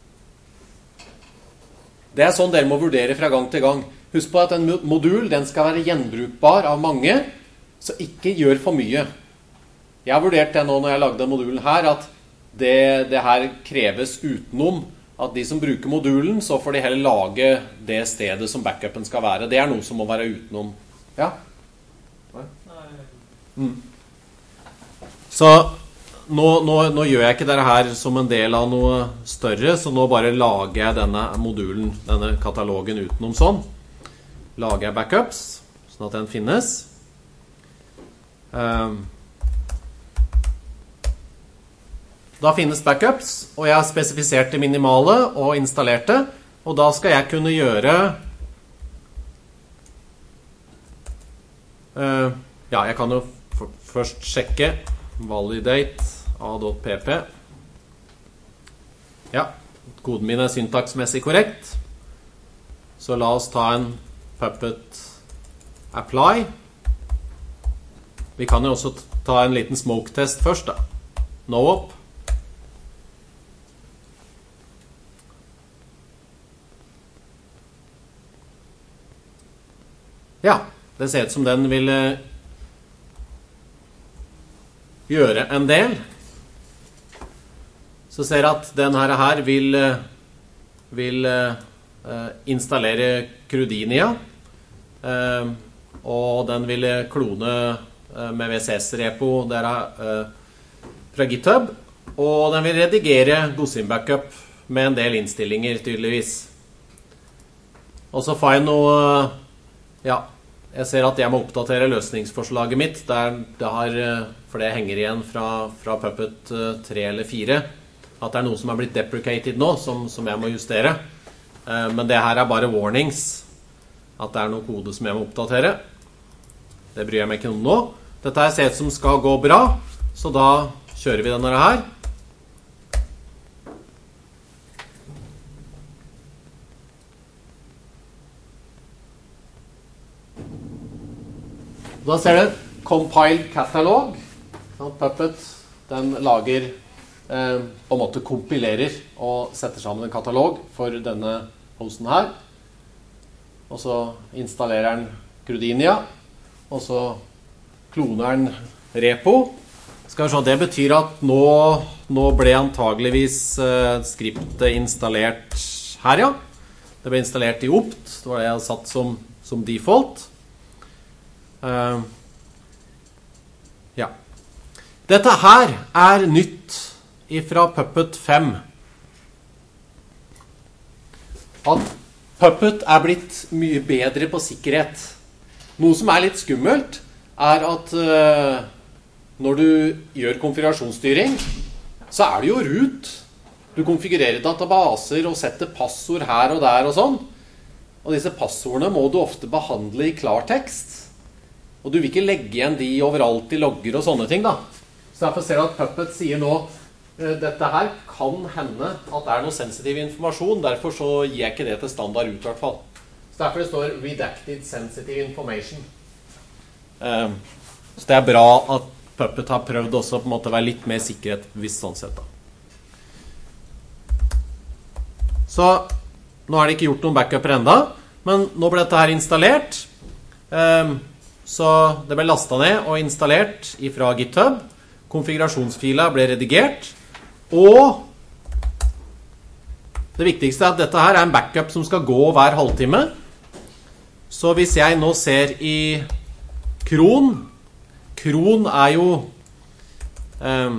Det er sånn dere må vurdere fra gang til gang. Husk på at en modul den skal være gjenbrukbar av mange, så ikke gjør for mye. Jeg har vurdert det nå når jeg lagde modulen her, at det, det her kreves utenom at de som bruker modulen, så får de heller lage det stedet som backupen skal være. Det er noe som må være utenom. Ja? Mm. Så nå, nå, nå gjør jeg ikke dette her som en del av noe større, så nå bare lager jeg denne modulen, denne katalogen utenom sånn. Lager jeg backups, sånn at den finnes. Um, Da finnes backups, og jeg har spesifisert det minimale og installert det, og da skal jeg kunne gjøre uh, ja, jeg kan jo først sjekke validate a.pp. Ja, koden min er syntaksmessig korrekt, så la oss ta en puppet apply. Vi kan jo også ta en liten smoke test først da. No op. Ja, det ser ut som den vil gjøre en del. Så ser jeg at den her, her vil, vil uh, installere Crudinia, uh, og den vil klone uh, med V C S-repo der, uh, fra GitHub, og den vil redigere Gossin Backup med en del innstillinger, tydeligvis. Og så får jeg noe Ja, jeg ser at jeg må oppdatere løsningsforslaget mitt, der det har, for det henger igjen fra, fra Puppet tre eller fire, at det er noe som har blitt deprecated nå, som, som jeg må justere. Men det her er bare warnings, at det er noe kode som jeg må oppdatere. Det bryr jeg meg ikke om nå. Dette her ser ut som skal gå bra, så da kjører vi denne her. Da ser du compiled catalog. Puppet, den lager eh, på en måte kompilerer og setter sammen en katalog for denne hosten her. Og så installerer den Crudinia, og så kloner den repo. Skal vi se, det betyr at nå, nå ble antageligvis eh, skriptet installert her, ja. Det ble installert i opt, det var det jeg hadde satt som, som default. Uh, ja. Dette her er nytt fra Puppet fem. At Puppet er blitt mye bedre på sikkerhet. Noe som er litt skummelt er at uh, når du gjør konfigurasjonsstyring, så er det jo root. Du konfigurerer databaser og setter passord her og der og sånn. Og disse passordene må du ofte behandle i klartekst. Og du vil ikke legge igjen de overalt i logger og sånne ting da. Så derfor ser du at Puppet sier nå, dette her kan hende at det er noe sensitiv informasjon, derfor så gir jeg ikke det til standard ut i hvert fall. Så derfor det står redacted sensitive information. Um, så det er bra at Puppet har prøvd også på en måte å være litt mer sikkerhet hvis sånn sett da. Så nå er det ikke gjort noen backuper enda, men nå ble dette her installert. Um, Så det ble lastet ned og installert fra GitHub. Konfigurasjonsfila ble redigert. Og det viktigste er at dette her er en backup som skal gå hver halvtime. Så hvis jeg nå ser i Cron, Cron er jo um,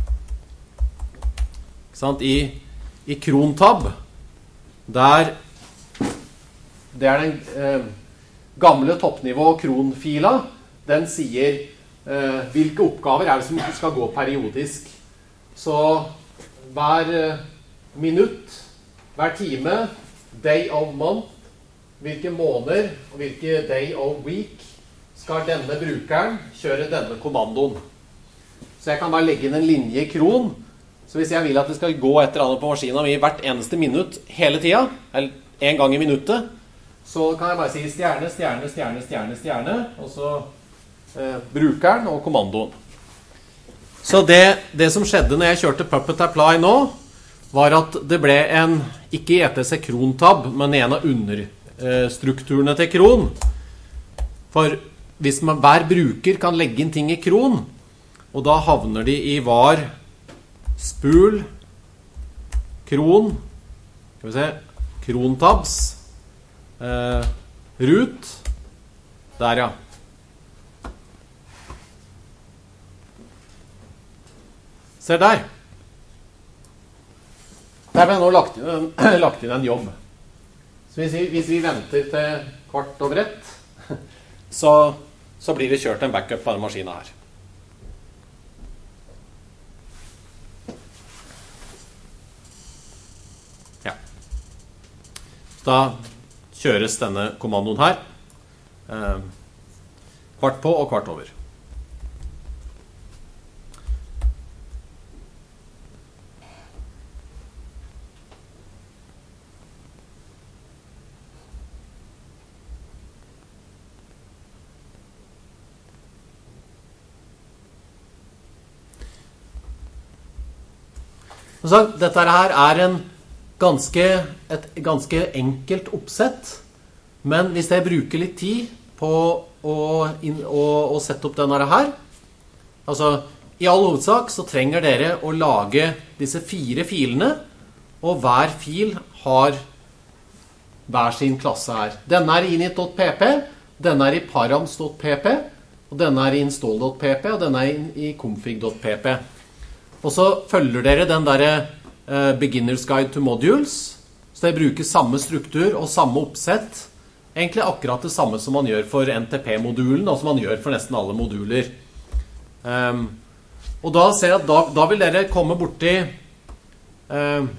ikke sant, i, i Cron-tab, der det er den um, gamle toppnivå Cron-fila, den sier eh, hvilke oppgaver er det som skal gå periodisk. Så hver eh, minutt, hver time, day of month, hvilke måneder og hvilke day of week skal denne brukeren kjøre denne kommandoen. Så jeg kan bare legge inn en linje i Cron. Så hvis jeg vil at det skal gå et eller annet på maskinen min hvert eneste minutt hele tiden, eller en gang i minuttet, så kan jeg bare si stjerne, stjerne, stjerne, stjerne, stjerne, og så eh, brukeren og kommandoen. Så det, det som skjedde når jeg kjørte Puppet Apply nå, var at det ble en, ikke i E T C Kron-tab, men en av understrukturene til Kron. For hvis man, hver bruker kan legge inn ting i Kron, og da havner de i var, spul, Kron, skal vi se, Kron-tabs, eh, root, der ja. Ser der. Der ble nå lagt inn, lagt inn en jobb. Så hvis vi, hvis vi venter til kvart over ett, så, så blir det kjørt en backup på den maskinen her. Ja. Da kjøres denne kommandoen her. Eh, kvart på og kvart over. Så dette her er en ganske, et ganske enkelt oppsett, men hvis jeg bruker litt tid på å, inn, å, å sette opp denne her, altså i all hovedsak så trenger dere å lage disse fire filene, og hver fil har hver sin klasse her. Denne er init.pp, denne er i params.pp, og denne er i install.pp, og denne er i config.pp. Og så følger dere den der uh, Beginner's Guide to Modules, så dere bruker samme struktur og samme oppsett, egentlig akkurat det samme som man gjør for N T P-modulen, og som man gjør for nesten alle moduler. Um, og da ser jeg at da, da vil dere komme borti uh,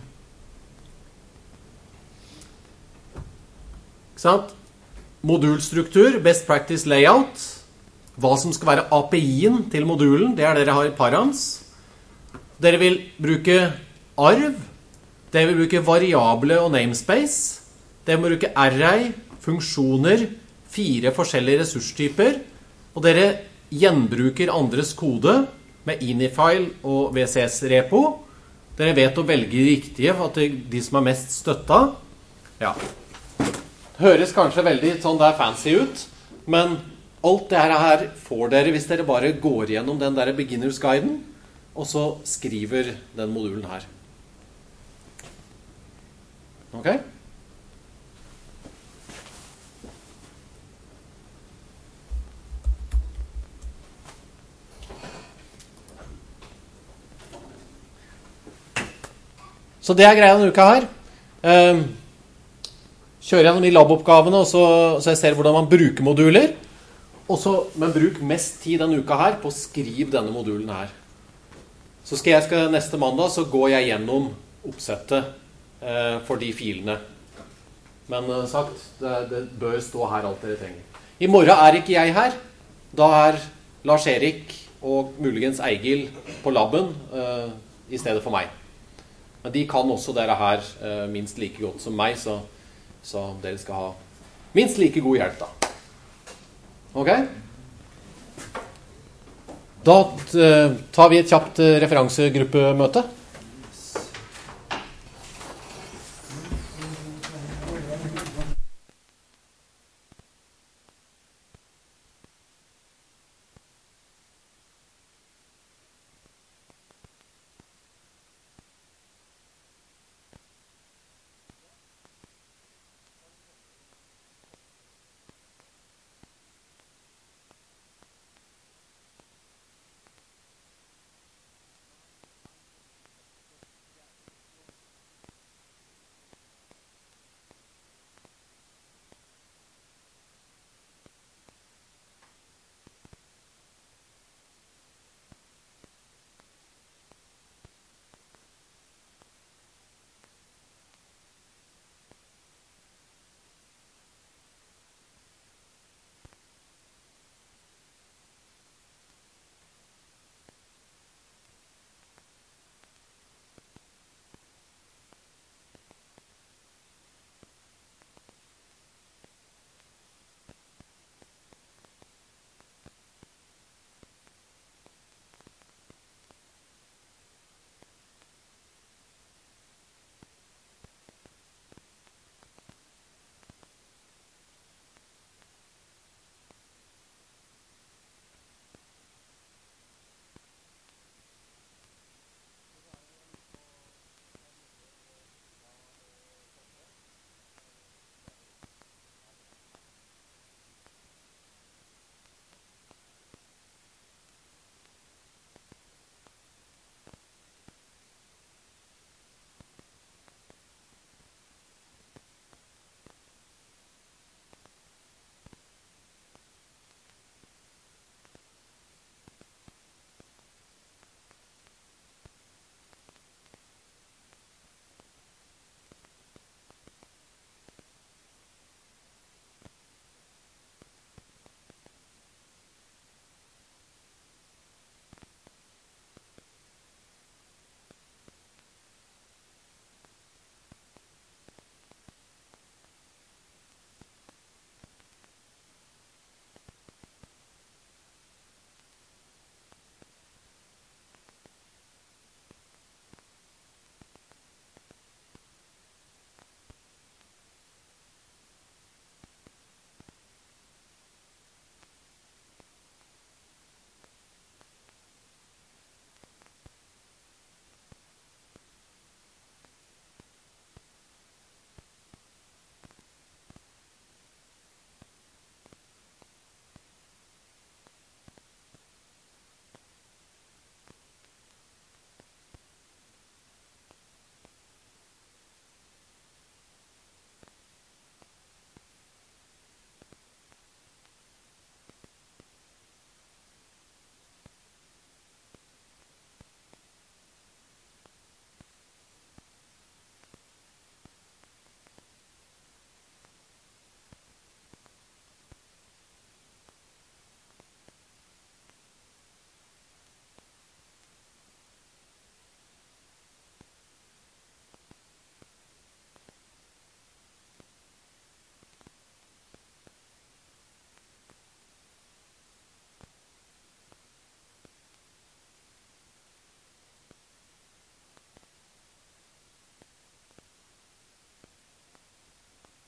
ikke sant? Modulstruktur, best practice layout, hva som skal være A P I-en til modulen, det er dere har i Params. Dere vil bruke arv, dere vil bruke variable og namespace, dere må bruke array, funksjoner, fire forskjellige ressurstyper, og dere gjenbruker andres kode med inifile og V C S-repo. Dere vet å velge de riktige, for at de som er mest støttet. Ja. Det høres kanskje veldig sånn der fancy ut, men alt det her får dere hvis dere bare går gjennom den der beginners guiden, og så skriver den modulen her. Ok? Så det er greia denne uka her. Um, kjør gjennom de laboppgavene, og så, så jeg ser hvordan man bruker moduler. Og så, men bruk mest tid denne uka her på å skrive denne modulen her. Så skal jeg skal, neste mandag så går jeg gjennom oppsettet eh, for de filene. Men uh, sagt, det, det bør stå her alt dere trenger. I morgen er ikke jeg her. Da er Lars-Erik og muligens Eigil på labben uh, i stedet for meg. Men de kan også dere her uh, minst like godt som meg, så, så dere skal ha minst like god hjelp da. Ok? Da uh, tar vi et kjapt uh, referansegruppemøte.